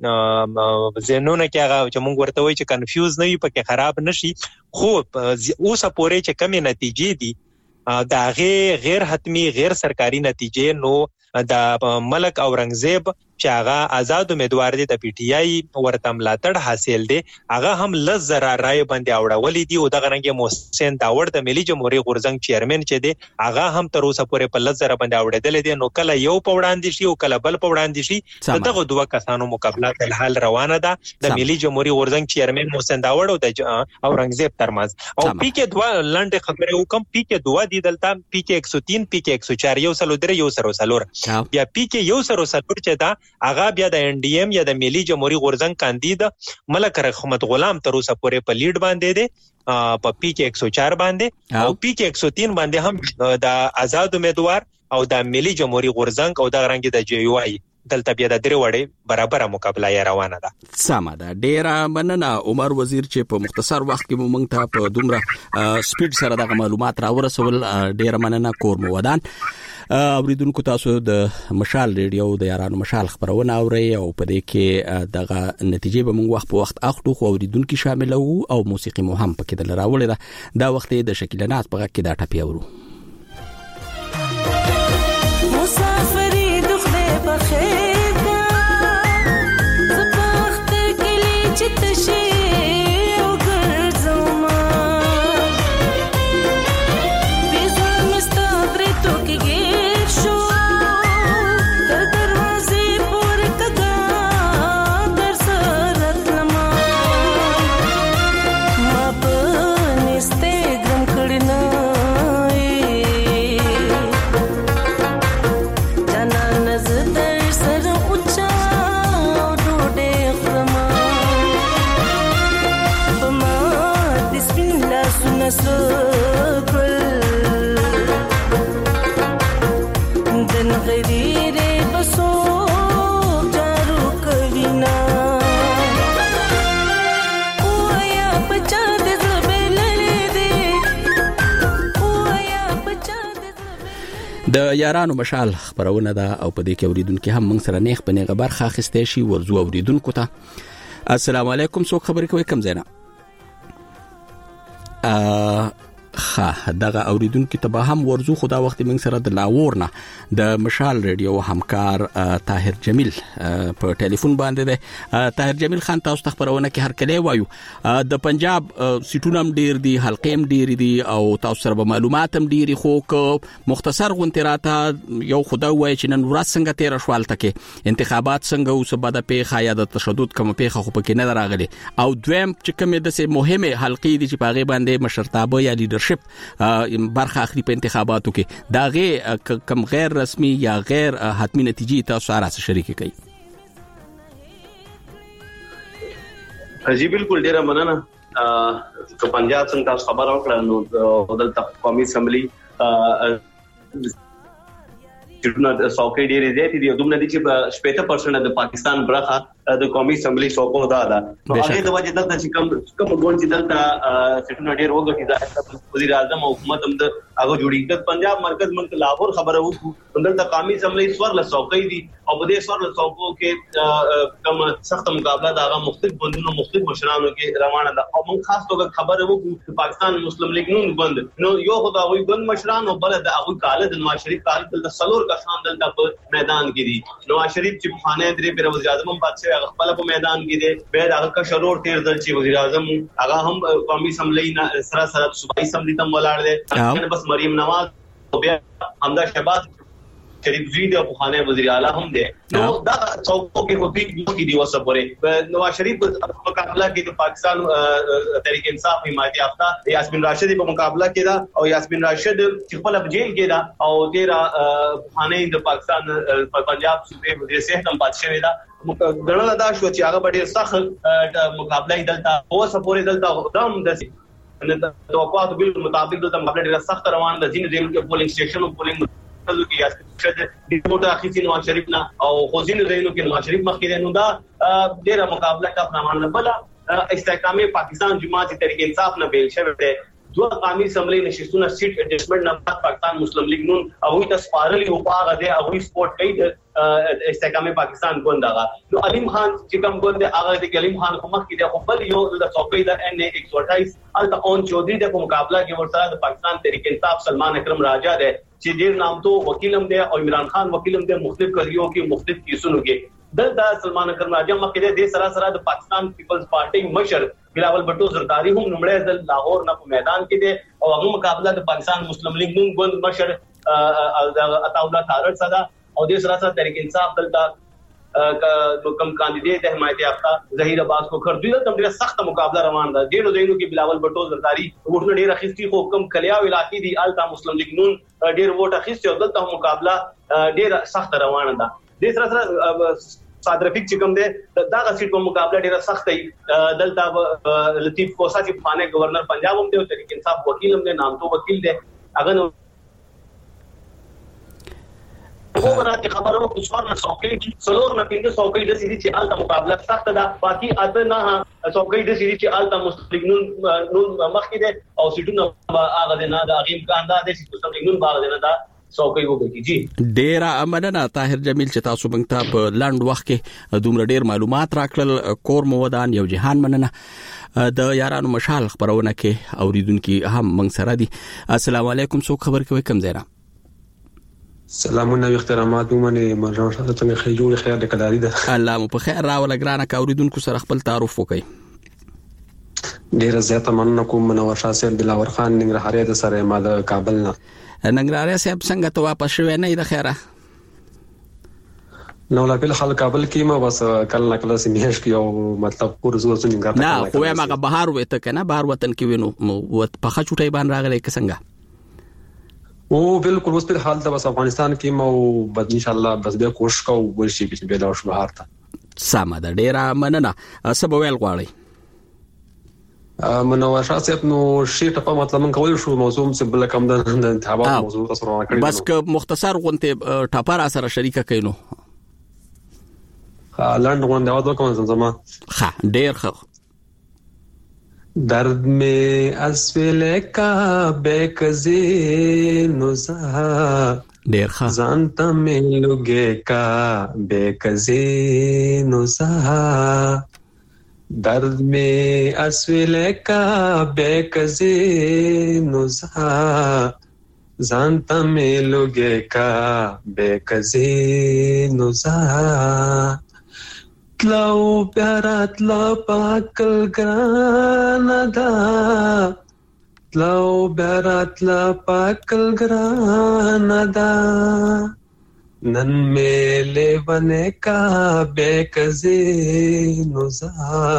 Speaker 14: کې زینونه کې هغه چې مونږ ورته وای چې کنفیوز نه وي پکې خراب نشي. خو اوسه پورې چې کومه نتیجې دي دا غیر حتمی غیر سرکاري نتیجې نو د ملک اورنګزیب چې هغه آزاد امیدوار دي د پی ټی آی ورته ملاتړ حاصل دي، هغه هم لزر رای باندې اوړولې دي او دغه رنګ محسن داوړ د ملي جمهوریت غورزنګ چیرمن چې دي هغه هم تر اوسه پورې په لزر باندې اوړېدل دي. نو کله یو په وړاندې شي او کله بل په وړاندې شي. دغه دوه کسانو مقابله په حال روانه ده د ملي جمهوریت غورزنګ چیرمن محسن داوړ او د اورنګزیب ترمنځ. او پی کې دوه لنډه خبره وکم. پی کې دوه دي دلته پی کې 103 پی کې 104 یو سلو درې یو سلو بیا پی کې یو سلو چې دا هغه بیا د ان ډی ایم یا د ملي جمهوریت غورزنګ کاندید ملک رحمت غلام تر اوسه پورې په لیډ باندې دی په پی کې 104 باندې او پی کې 103 باندې هم د آزاد امیدوار او د ملي جمهوریت غورزنګ او د رنګ د جی یو آی دلته بیا د درې وړې برابر مقابله یې روانه ده.
Speaker 1: سمه ده. ډیره مننه عمر وزیر چې په مختصر وخت کې موږ ته په دومره سپیډ سره دغه معلومات راورسول. ډیره مننه. کور مو ودان. اوریدونکو تاسو د مشال ریډیو د یارانو مشال خبرونه اوري او په دې کې دغه نتیجې به موږ وخت په وخت اخلو. خو اوریدونکو شامل او موسیقي مو هم پکې د راوړل ده. دا وخت د شکلنات په کې دا ټپي اورو.
Speaker 15: مسافری دخله بخیر کا زبخت کلی چتشی تقدیر بسو جارو کلینا وایا بچا د زبللې دي وایا بچا
Speaker 1: د یارانو مشال خبرونه ده او په دې کې اوریدونکو هم موږ سره نیخ په نیغه برخه اخیستې شي ورزو اوریدونکو ته السلام علیکم څوک خبرې کوي کم زینا دغه اوریدونکو ته به هم ورزو خدا وخت موږ سره د لاور نه د مشال ریډیو همکار طاهر جمیل په ټلیفون باندې ده طاهر جمیل خان تاسو خبرونه کې هر کله وایو د پنجاب سیټونم ډیر دي حلقېم ډیر دي او تاسو سره معلومات هم ډیر خو مختصر غونتراته یو خدا وایي چې نن ورځ څنګه تیر شوال تکي انتخابات څنګه اوس بعد پیخه یا د تشدد کوم پیخه خو پکې نه راغلي او دویم چې کومه د مهمه حلقې دي چې پاغه باندې مشرتابه یا لیډرشپ برخه اخلي په انتخاباتو کې داغه کم غیر رسمي یا غیر حتمی نتیجې تاسو سره شریک کړئ
Speaker 16: جی بالکل ډیره مننه که پنجاب څنګه تاسو خبر اوکړه نو دلته قومي اسمبلی چټونه څوکۍ ډیره زیاتې دي دومره دي چې 70% د پاکستان برخه د قومي اسمبلی څوکو ده نو هغه د وجه دلته چې کوم ګوند چې دلته چټونه ډیر وګټي دا وزیر اعظم او حکومت هم د هغه جوړی د پنجاب مرکز ملک لاهور خبره وکړو دلته قومي اسمبلی سوړل څوکۍ دي او په دې سوړل څوکو کې کوم سخت مقابله دا هغه مختلف ګوندونو مختلف مشرانو کې روانه ده او موږ خاص توګه خبره وکړو چې پاکستان مسلم لیگ نون ګوند نو یو خدای وي ګوند مشران او بل د هغه کال د نواز شریف کال د سلور کسان دلته په میدان کې دي نواز شریف چې خانه درې پر وزیر اعظم بادشاہ خپل په میدان کې دي به هغه کا شرور تیر دل چې وزیر اعظم هغه هم قومي اسمبلی سره صوبایي اسمبلی تم ولاړ دي بس مریم نواز او بیا حمزه شهباز شریف زید او خانه وزیر اعلی هم دي نو دا څوکو کې هوتی کې دی وسه پورې نواز شریف مقابله کې د پاکستان تحریک انصاف حمایت یافته یاسمین راشد په مقابله کې دا او یاسمین راشد چې خپل جیل کې دا او تیرا خانه د پاکستان پنجاب صوبې وزیر صحت هم پات شوی دا غړل دا شو چې هغه ډېر سخت مقابله دلته اوسه پورې دلته دم د توقعات بالکل مطابق دلته مقابله ډېر سخت روان ده ځینې ځینې کې پولینګ سټیشن او پولینګ کې یاسمین ډیپورټ اخیستي نواز شریف نه او خوځینې ځینو کې نواز شریف مخکې نو دا ډېر مقابله ټاپ روان ده بل استحکام پاکستان جماعت تحریک انصاف نه بیل شوی دی دوه قومي اسمبلی نشستونه سیټ اډجسټمنټ نه پاکستان مسلم لیگ نون او د سپارلی او پاغه دی او سپورټ کوي استحکام پاکستان ګوندغه نو علیم خان چې کوم ګوند هغه د علیم خان په مخ کې د خپل یو د څوکۍ د ان 128 الته اون چودري د مقابله کې ورسره د پاکستان تحریک انصاف سلمان اکرم راجا دی چې ډیر نامتو وکیلم دی او عمران خان وکیلم دی مختلف کلیو کې مختلف کیسونو کې دلته سلمان اکرم راجا مخکې د سره د پاکستان پیپلز پارټي مشر بلاول بټو زرداری هم نمړې د لاهور نه په میدان کې دي او هغه مقابله د پاکستان مسلم لیگ نون ګوند مشر عطاءالله تارړ سره او د سره تحریک انصاف دلته کوم کاندیدټ حمایت یافته ظهیر عباس کو کړ دوی ته ډیره سخت مقابله روان ده ډیرو ځایونو کې بلاول بټو زرداری ووټونه ډیر اخیستي خو کم کلیاو علاقې دي التا مسلم لیگ نون ډیر ووټ اخیستي او دلته مقابله ډیره سخت روانه ده د سره صادرفیک چې کوم دی دا غسیټ په مقابله ډیره سخت دی دلته لطیف کوسا چې خانه گورنر پنجاب هم دی او تحریک انصاف وکیل هم دی نامتو وکیل دی هغه نو وګورئ خبرو په څوار نه څوکۍ څلور نه پینځه څوکۍ د سړي چې الته مقابله سخت ده باقي اته نه څوکۍ د سړي چې الته مسلم نون مخکې ده او سټونه هغه نه د اغیم کاندا د مسلم نون باغ نه ده څوکۍ وګورئ جی
Speaker 1: ډیر امنه طاهر جمیل چې تاسو موږ ته په لاند وخت کې دومره ډیر معلومات راکړل کور مودان یو جهان مننه د یارانو مشال خبرونه کې اوریدونکو هم موږ سره دي السلام علیکم څوک خبر کوي کم زیرا
Speaker 17: سلامونه او احترامات ومنه مرجان شاته څنګه خیجوړ خیر د کلاري ده
Speaker 1: الله مو په خیر راول ګرانه کا اوریدونکو سره خپل تعارف وکړي
Speaker 17: ډیر زیاته مننه کوم منور شاه صاحب دلاور خان ننګرهاري د سره ما د کابل نه
Speaker 1: ننګرهاري صاحب څنګه ته واپس شوې نه د خیره
Speaker 17: نو لا بل خلک کابل کې ما بس کله کله سیمیش کې او مطلب ورزو څنګه
Speaker 1: نه خو ما بهار وته کنه بهار وطن کې وینو په خچوټي باندې راغلی څنګه
Speaker 17: او بالکل اوس په حال ته بس افغانستان کې مو بد ان شاء الله بس به کوشش کوو ورشي چې به لاړ شو بهر ته
Speaker 1: سم ده ډیره مننه سبا ویل غواړي
Speaker 17: منور شاه صاحب نو شي ټپه مطلب من کول شو موضوع څه بل کم د انتخابات موضوع تاسو رانه کړی
Speaker 1: بس که مختصر غونته ټپه را سره شریکه کینو
Speaker 17: لاند غونډه واده کوم زمزمه
Speaker 1: ها ډیر ښه
Speaker 17: درد में اسفل का बेकजे नुज़ा
Speaker 1: ډیر ښه
Speaker 17: जानता में लुगे का बेकजे नुज़ा दर्द में اسفل का बेकजे नुज़ा जानता में लुगे का बेकजे नुज़ा تلاو پیارات لا پاکل گراندا تلاو پیارات لا پاکل گراندا نن میلے بنے کا بے کزی نوزا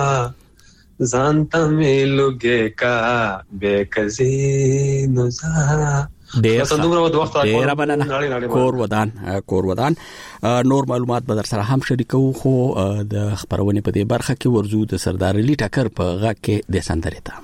Speaker 17: जानता मिलोगे का बेकजी نوزا
Speaker 1: ډیر مننه کور ودان نور معلومات به در سره هم شریکو خو د خبرونه په دې برخه کې ورزو د سردار علي ټکر په غږ کې د سندرې ته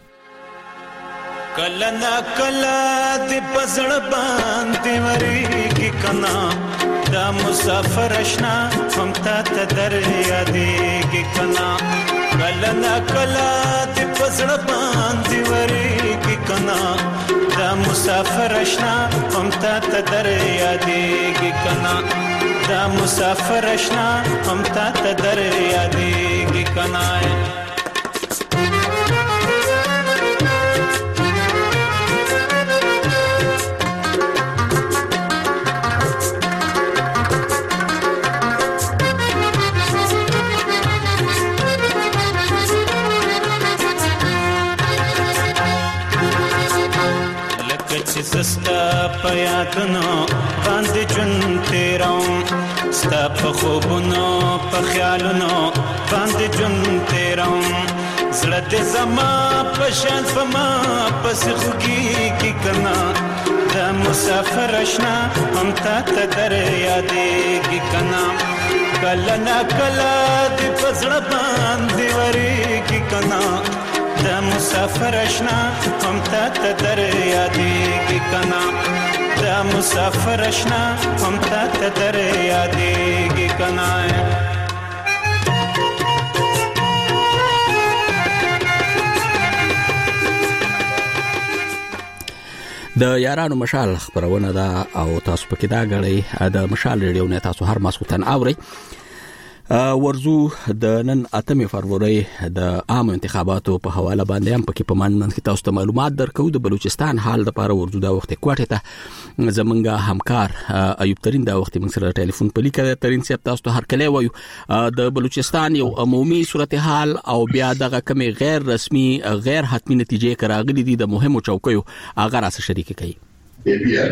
Speaker 13: کله نا کله د پزړ باندې وریږي کنا دا مسافر اشنا هم ته دریا دیږي کنا کله نا کله د پزړ باندې وریږي کنا دا مسافر اشنا هم ته دریا دیږي کنا دا مسافر اشنا هم ته دریا دیږي کنا
Speaker 18: سستا پیاتنو باندې جون تیراو ستا په خوبونو په خیالونو باندې جون تیراو زړه دې زما په شان فما پس خوږي کی کنا دا مسافر اشنا هم ته دریا دیږي کنا کله نا کله دې پزړه باندې وریږي کنا دا مسافر اشنا هم ته دریا دیږي کنا دا مسافر اشنا هم ته دریا دیږي کنا
Speaker 1: د یارانو مشال خبرونه دا او تاسو پکې دا غړي د مشال ریډیو نه تاسو هر ماسوتن اوري ورزو د نن 8 فروری د عام انتخاباتو په حواله باندې هم پکې په مننه کې تاسو ته معلومات درکو د بلوچستان حال د لپاره ورزو دا وخت کوټه ته زمونږه همکار ایوب ترين دا وخت موږ سره ټلیفون په لیکه ترين سیب تاسو ته هر کله وایو د بلوچستان یو عمومي صورتحال او بیا دغه کمی غیر رسمي غیر حتمی نتیجې کراغلي دي د مهمو چوکیو هغه راس شریک کړي
Speaker 19: جی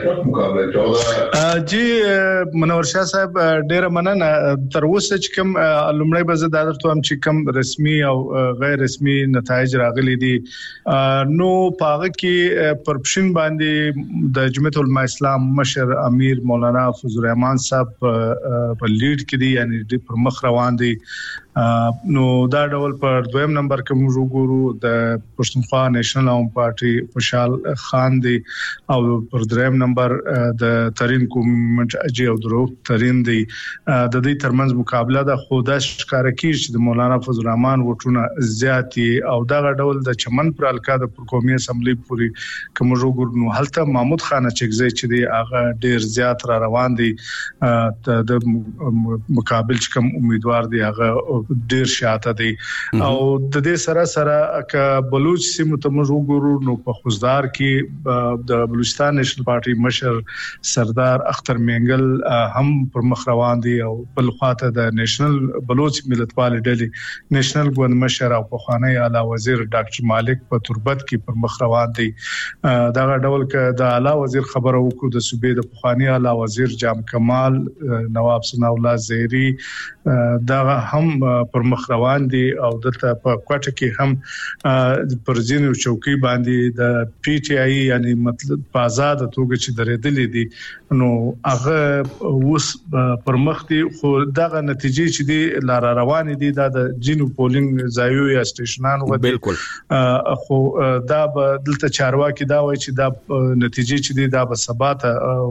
Speaker 19: منور شاه صاحب ډیر مننه تر اوسه چې کوم لومړی به زه درته هم چې کوم رسمي او غیر رسمي نتایج راغلي دي نو پاغه کې پرپشن باندې د جمعیت العلماء اسلام مشر امیر مولانا فضل الرحمن صاحب په لیډ کې دي یعنی د پر مخ روان دي نو دا ډول پر دویم نمبر کې موږ وګورو د پښتونخوا نېشنل عوام پارټي خوشحال خان دی او پر دریم نمبر د ترين کومنټ اجي او درو ترين دی د دې ترمنځ مقابله د خوده ښکارا کیږي چې د مولانا فضل الرحمن وټونه زیاتی او دا ډول د چمن پر الکا د قومي اسمبلی پوری کوم وګورو نو هلته محمود خان چکزی چې دی هغه ډیر زیات را روان دي د مقابل کوم امیدوار دی هغه ډیر شاته دي او د دې سره ک بلوچ سیمه ته موږ وګورو نو په خوزدار کې د بلوچستان نېشنل پارټي مشر سردار اختر مینګل هم پر مخ روان دي او بل خواته د نېشنل بلوچ ملتپال ډلې نېشنل ګوند مشر او پخوانی اعلی وزیر ډاکټر مالک په تربت کې پر مخ روان دي دا ډول ک د اعلی وزیر خبرو وکړو د صوبې د پخوانی اعلی وزیر جام کمال نواب ثنا الله زهري دا هم پر مخ روان دي او دلته په کوټه کې هم پر ځینو چوکۍ باندې د پی ټی آی یعنی مطلب آزاد آزاد توګه چې درېدلې دي نو هغه اوس پر مخ دي خو دغه نتیجې چې دي لار روان دي د جنو پولینګ ځایو یا سټیشنانو غو
Speaker 1: بالکل
Speaker 19: خو دا به دلته چارواکي دا وایي چې دا نتیجې چې دي دا به ثبات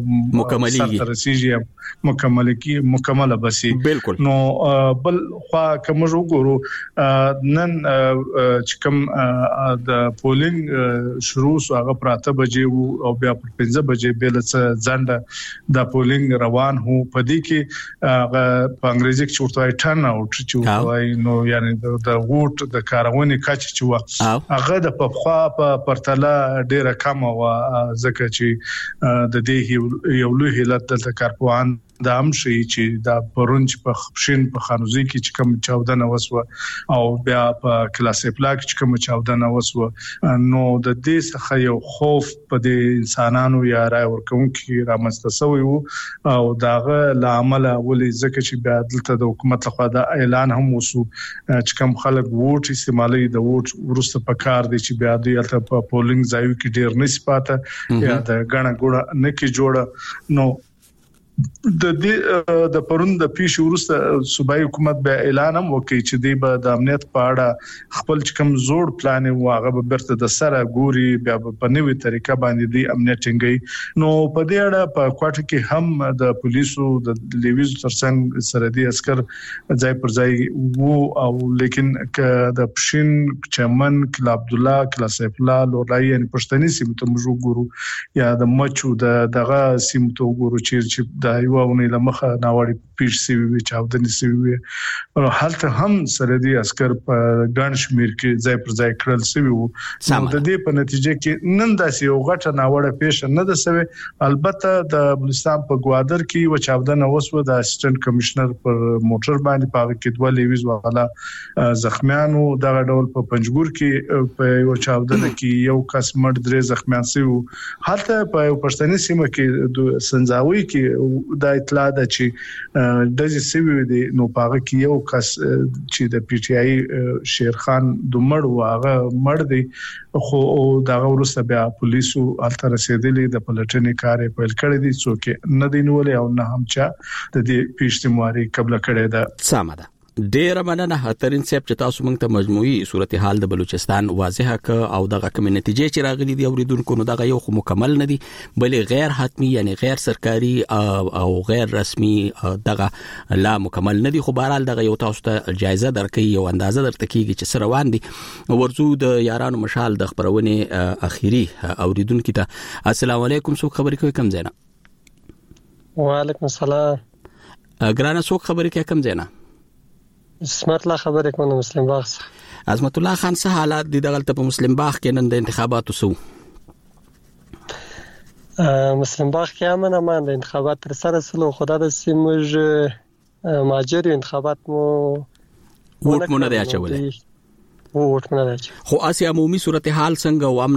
Speaker 19: مکمليږي مکمله بسي
Speaker 1: بالکل
Speaker 19: نو بل خو کوم وګورو نن چې کوم د پولینګ شروع هغه پراته بجې او بیا پر 15 بجې بیل څه ځنده د پولینګ روان هو پدې کې په انګریزي کې چورتای ټرن اوټ چې وای نو یعنی د ووټ د کارونې کچ چې وا هغه د پخوا په پرتله ډیره کم و ځکه چې د دې یو لوی هلت د کارپوهان د امشي چې دا پرونج په خپشین په خانوزي کې چې کوم 14 وسو او بیا په کلاسې پلاک چې کوم 14 وسو نو د دې څخه یو خوف په دې انسانانو یا رای ورکوونکو رامنځته شوی وو او داغه لامل ولې ځکه چې بیا دلته د حکومت لخوا دا اعلان هم وسو چې کوم خلک ووټ استعمالي د ووټ ورسته په کار دي چې بیا دوی ته په پولینګ ځایو کې ډیر نسبته یا د غڼه ګوړه نه کې جوړه نو د پرون د پیښې وروسته صوبایي حکومت به اعلان هم وکړي چې دی به د امنیت په اړه خپل کوم زوړ پلان او هغه به برته د سره ګوري بیا په نوې طریقه باندې دی امنیت ټینګي نو په دې اړه په کوټه کې هم د پولیسو د لیویز ترڅنګ سرحدي عسكر ځای پر ځای وو او لیکن د پښین چمن کلا عبد الله کلا سیف الله لورای یعنی پښتني سیمه ته موږ ګورو یا د مچو دغه سیمه ته ګورو چې دا یو ونه لمخه ناوړي پیښ سی وی چاودنې سی وی او حالت هم سرحدي عسكر په ګڼ شمیر کې ځای پر ځای کړل سی وو د دې په نتیجه کې نن داسې یو غټه ناوړه پیښه نه ده سوي البته د بلوچستان په ګوادر کې و چاودنه وسو د اسسټنټ کمشنر پر موټر باندې پاغه کې دوه لیویز واغله زخمیانو دغه ډول په پنځګور کې په یو چاودنه کې یو کس مړ درې زخمیان سی وو حتی په یو پښتني سیمه کې د سنځاوي کې د اطلاع ده چې د سیوی دی نو پاغه کې یو کس چې د پی ټی آی شیر خان دومړ واغه مړ دی خو دا ورسته بیا پولیسو الته رسیدلې د پلټنې کارې پیل کړې دي څوک نه دی نولې او نه هم چا د دې پیښتمواري قبل کړې ده
Speaker 1: سمه ده ډیر مننه ترين سیب چې تاسو موږ ته مجموعي صورتحال د بلوچستان واضحه ک او دغه کوم نتیجې چې راغلي دي اوریدونکو نو دغه یو خو مکمل نه دي بلې غیر حتمی یعنی غیر سرکاري او غیر رسمي دغه لا مکمل نه دي خو بهرحال دغه یو تاسو ته جایزه درکې یو اندازه درته کیږي چې سره روان دي ورزو د یارانو مشال د خبرونه اخیری اوریدونکو ته السلام علیکم څوک خبرې کوي کم زینا
Speaker 20: وعلیکم السلام
Speaker 1: ګرانه څوک خبرې کوي کم زینا
Speaker 20: اسمت الله خبرې کوم مسلم باغ
Speaker 1: عظمت الله خان څه حالات دي دغه په مسلم باغ کې نن د انتخاباتو سو
Speaker 20: مسلم باغ کې امن د انتخابات تر سره سلو خدای د سیمج ماجر انتخابات مو
Speaker 1: ووټ مونږ نه اچولې
Speaker 20: ووټ نه اچ
Speaker 1: خو اسیا عمومي صورتحال څنګه او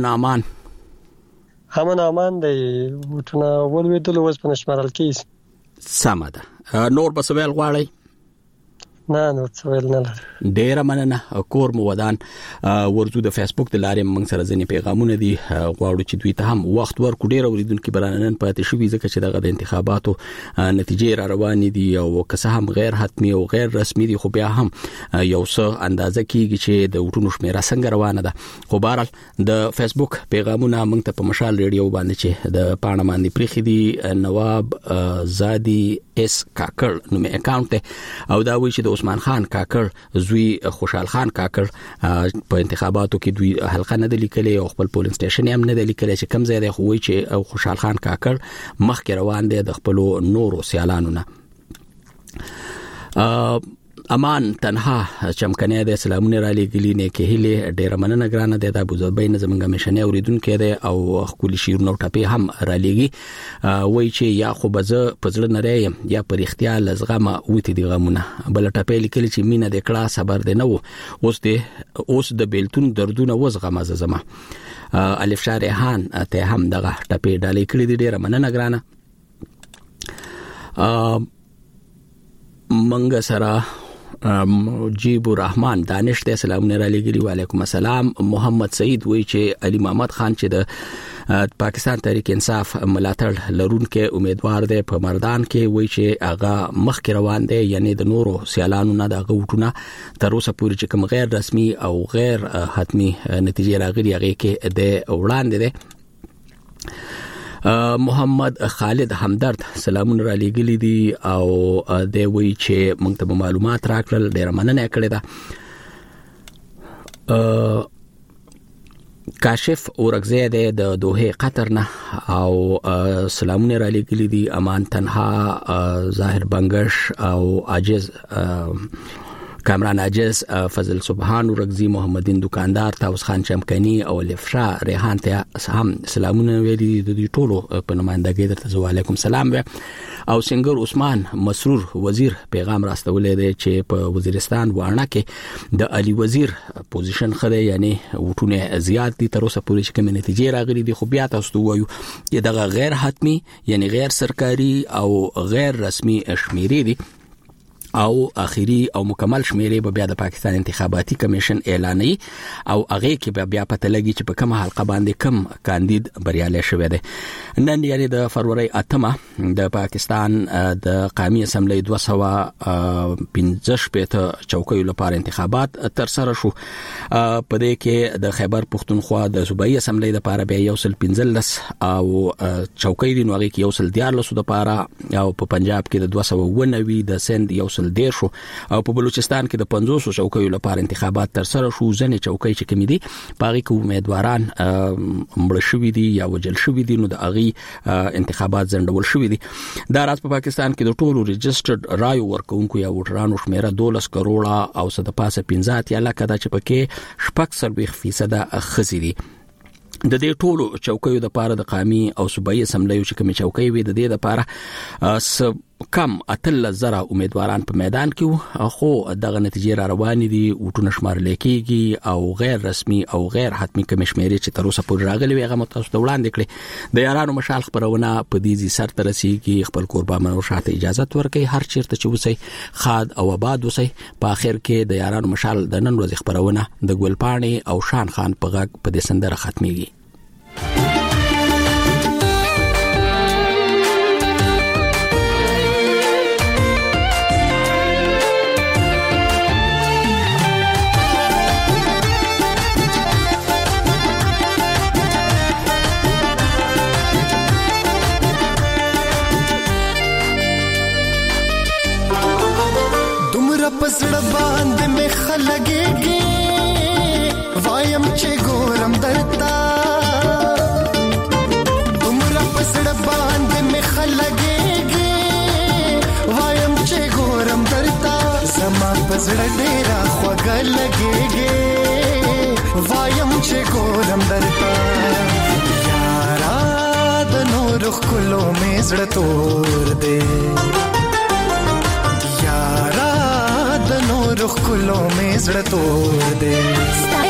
Speaker 1: امن
Speaker 20: امان دی وټونه ولویدل وس په نشمارل کیس
Speaker 1: سمه ده نور بسویل غواړي
Speaker 20: نه نو څویل نه لري
Speaker 1: ډیر مننه کور مو ودان ورزو د فیسبوک د لارې موږ سره ځنې پیغامونه دي غواړو چې دوی ته هم وخت ورکړو ډیر اوریدونکو برانن پاتې شوې ځکه چې دغه د انتخاباتو نتیجې را روان دي او که څه هم غیر حتمی او غیر رسمي دي خو بیا هم یو څه اندازه کیږي چې د وټونو شمیره څنګه روانه ده خو بهرحال د فیسبوک پیغامونه موږ ته په مشال ریډیو باندې چې د پاڼه باندې پریخي دي نواب زادي اس کاکر نوم اکاونټ او دا وایي چې عثمان خان کاکر زوی خوشحال خان کاکر په انتخاباتو کې دوی حلقه نه لیکلې او خپل پولینګ سټیشن هم نه لیکلې چې کم ځای دی خو وایي چې خوشحال خان کاکر مخکې روان دی د خپل نورو سیالانو نه امان تنها چمکنه د سلامونه را لګلی نه کې هله ډیر مننه ګرانه د ابوظبی نه زمونږ مشنه اوریدونکو دی او خولي شیرونو ټپه هم را لګي وای چې یا خو بزه پزړه نه رایم یا پر اختیار لزغمه وتی دی غمونه بل ټپه لیکل چې مینه د کلا صبر دی نو اوس د بیلتون دردونه وزغمه زما الف شارحان ته هم دغه ټپه ډالې کړې دی ډیر مننه ګرانه منګ سره مجيب الرحمن دانش ته سلام نه را لګلی وعلیکم السلام محمد سعید وای چې علي محمد خان چې د پاکستان تحریک انصاف ملاتړ لرونکو امیدوار دی په مردان کې وایي چې هغه مخکې روان دی، یعنی د نورو سیالانو نه د غوټونه تر اوسه پورې چې کوم غیر رسمي او غیر حتمی نتیجې راغلي هغه کې د وړاندې دی. محمد خالد همدرد سلامونه را لېږلي دي او د وی چې موږ ته معلومات راکړل، ډېر مننه کړې ده. کاشف اورګزی د دوحه قطر نه او سلامونه را لېږلي دي. امان تنها، ظاهر بنگش او عاجز کامران عاجز، فضل سبحان اورګزی، محمدین دکاندار، تاوس خان چمکنی او لفشا ریحان ته هم سلامونه ویلي دي. د ټولو په نمائندګۍ درته وعلیکم سلام و. او سنگر عثمان مسرور وزیر پیغام راستولې دی چې په وزیرستان وانه کې د علي وزیر پوزیشن خره، یعنی وټونه زیات دي تر اوسه پورې چې کوم نتیجې راغلي دي. خو بیا تاسو وایو چې دغه غیر حتمی یعنی غیر سرکاري او غیر رسمي شمیرې دي او اخیری او مکمل شمیرې به بیا د پاکستان انتخاباتي کمیشن اعلانوي او هغه کې بیا پته لګي چې په کومه حلقه باندې کم کاندید بریالي شوی دی. نن یعنی د فروری 8 د پاکستان د قومي اسمبلی 215 چوکیو لپاره انتخابات تر سره شو. په دې کې د خیبر پختونخوا د صوبایي اسمبلی لپاره بیا یو سل 15 او چوکۍ دي، نو هغه کې یو سل 14 لپاره، او په پنجاب کې د 290 د سند یو سل 10 شو، او په بلوچستان کې د 500 چوکیو لپاره انتخابات تر سره شو. ځنې چوکۍ چې کوم دي پاره کې امیدواران مړ شوي دي یا وجل شوي دي، نو د هغه انتخابات ځنډول شوي دي. دا راز په پاکستان کې د ټولو ريجسترډ رایو ورکوونکو یا ووټرانو شمیره 12 کروڑه او څه د پاسه 15 یا لکه دا چې پکې 40% خزي دي. د دې ټولو چوکیو د پاره د قومي او صوبایي اسمبلیو چې کوم چوکۍ وي د دې د پاره کم 13,000 امیدواران په میدان کې وو، خو دغه نتیجې را روانې دي. وټونه شمارل کېږي او غیر رسمي او غیر حتمی کوم شمیرې چې تر اوسه پورې راغلي هغه متاسو ته وړاندې کړي. د یارانو مشال خبرونه په دې سر ته رسیږي. خپل قربان منو شاته اجازه ورکړي هر چیرته چې وسی خاد او آباد وسی. په اخر کې د یارانو مشال د نن ورځې خبرونه د ګلپاڼې او شان خان په غږ په دې سندره ختميږي.
Speaker 21: پسړه باندې مې خلګيږي وایم چې ګورم درتا، عمره پسړه باندې مې خلګيږي وایم چې ګورم درتا، زما پسړه ډېره خوږه لګيږي وایم چې ګورم درتا، یارا د نور خلو مې زړه تور دی، یارا د نور خلو مې زړه تور دی.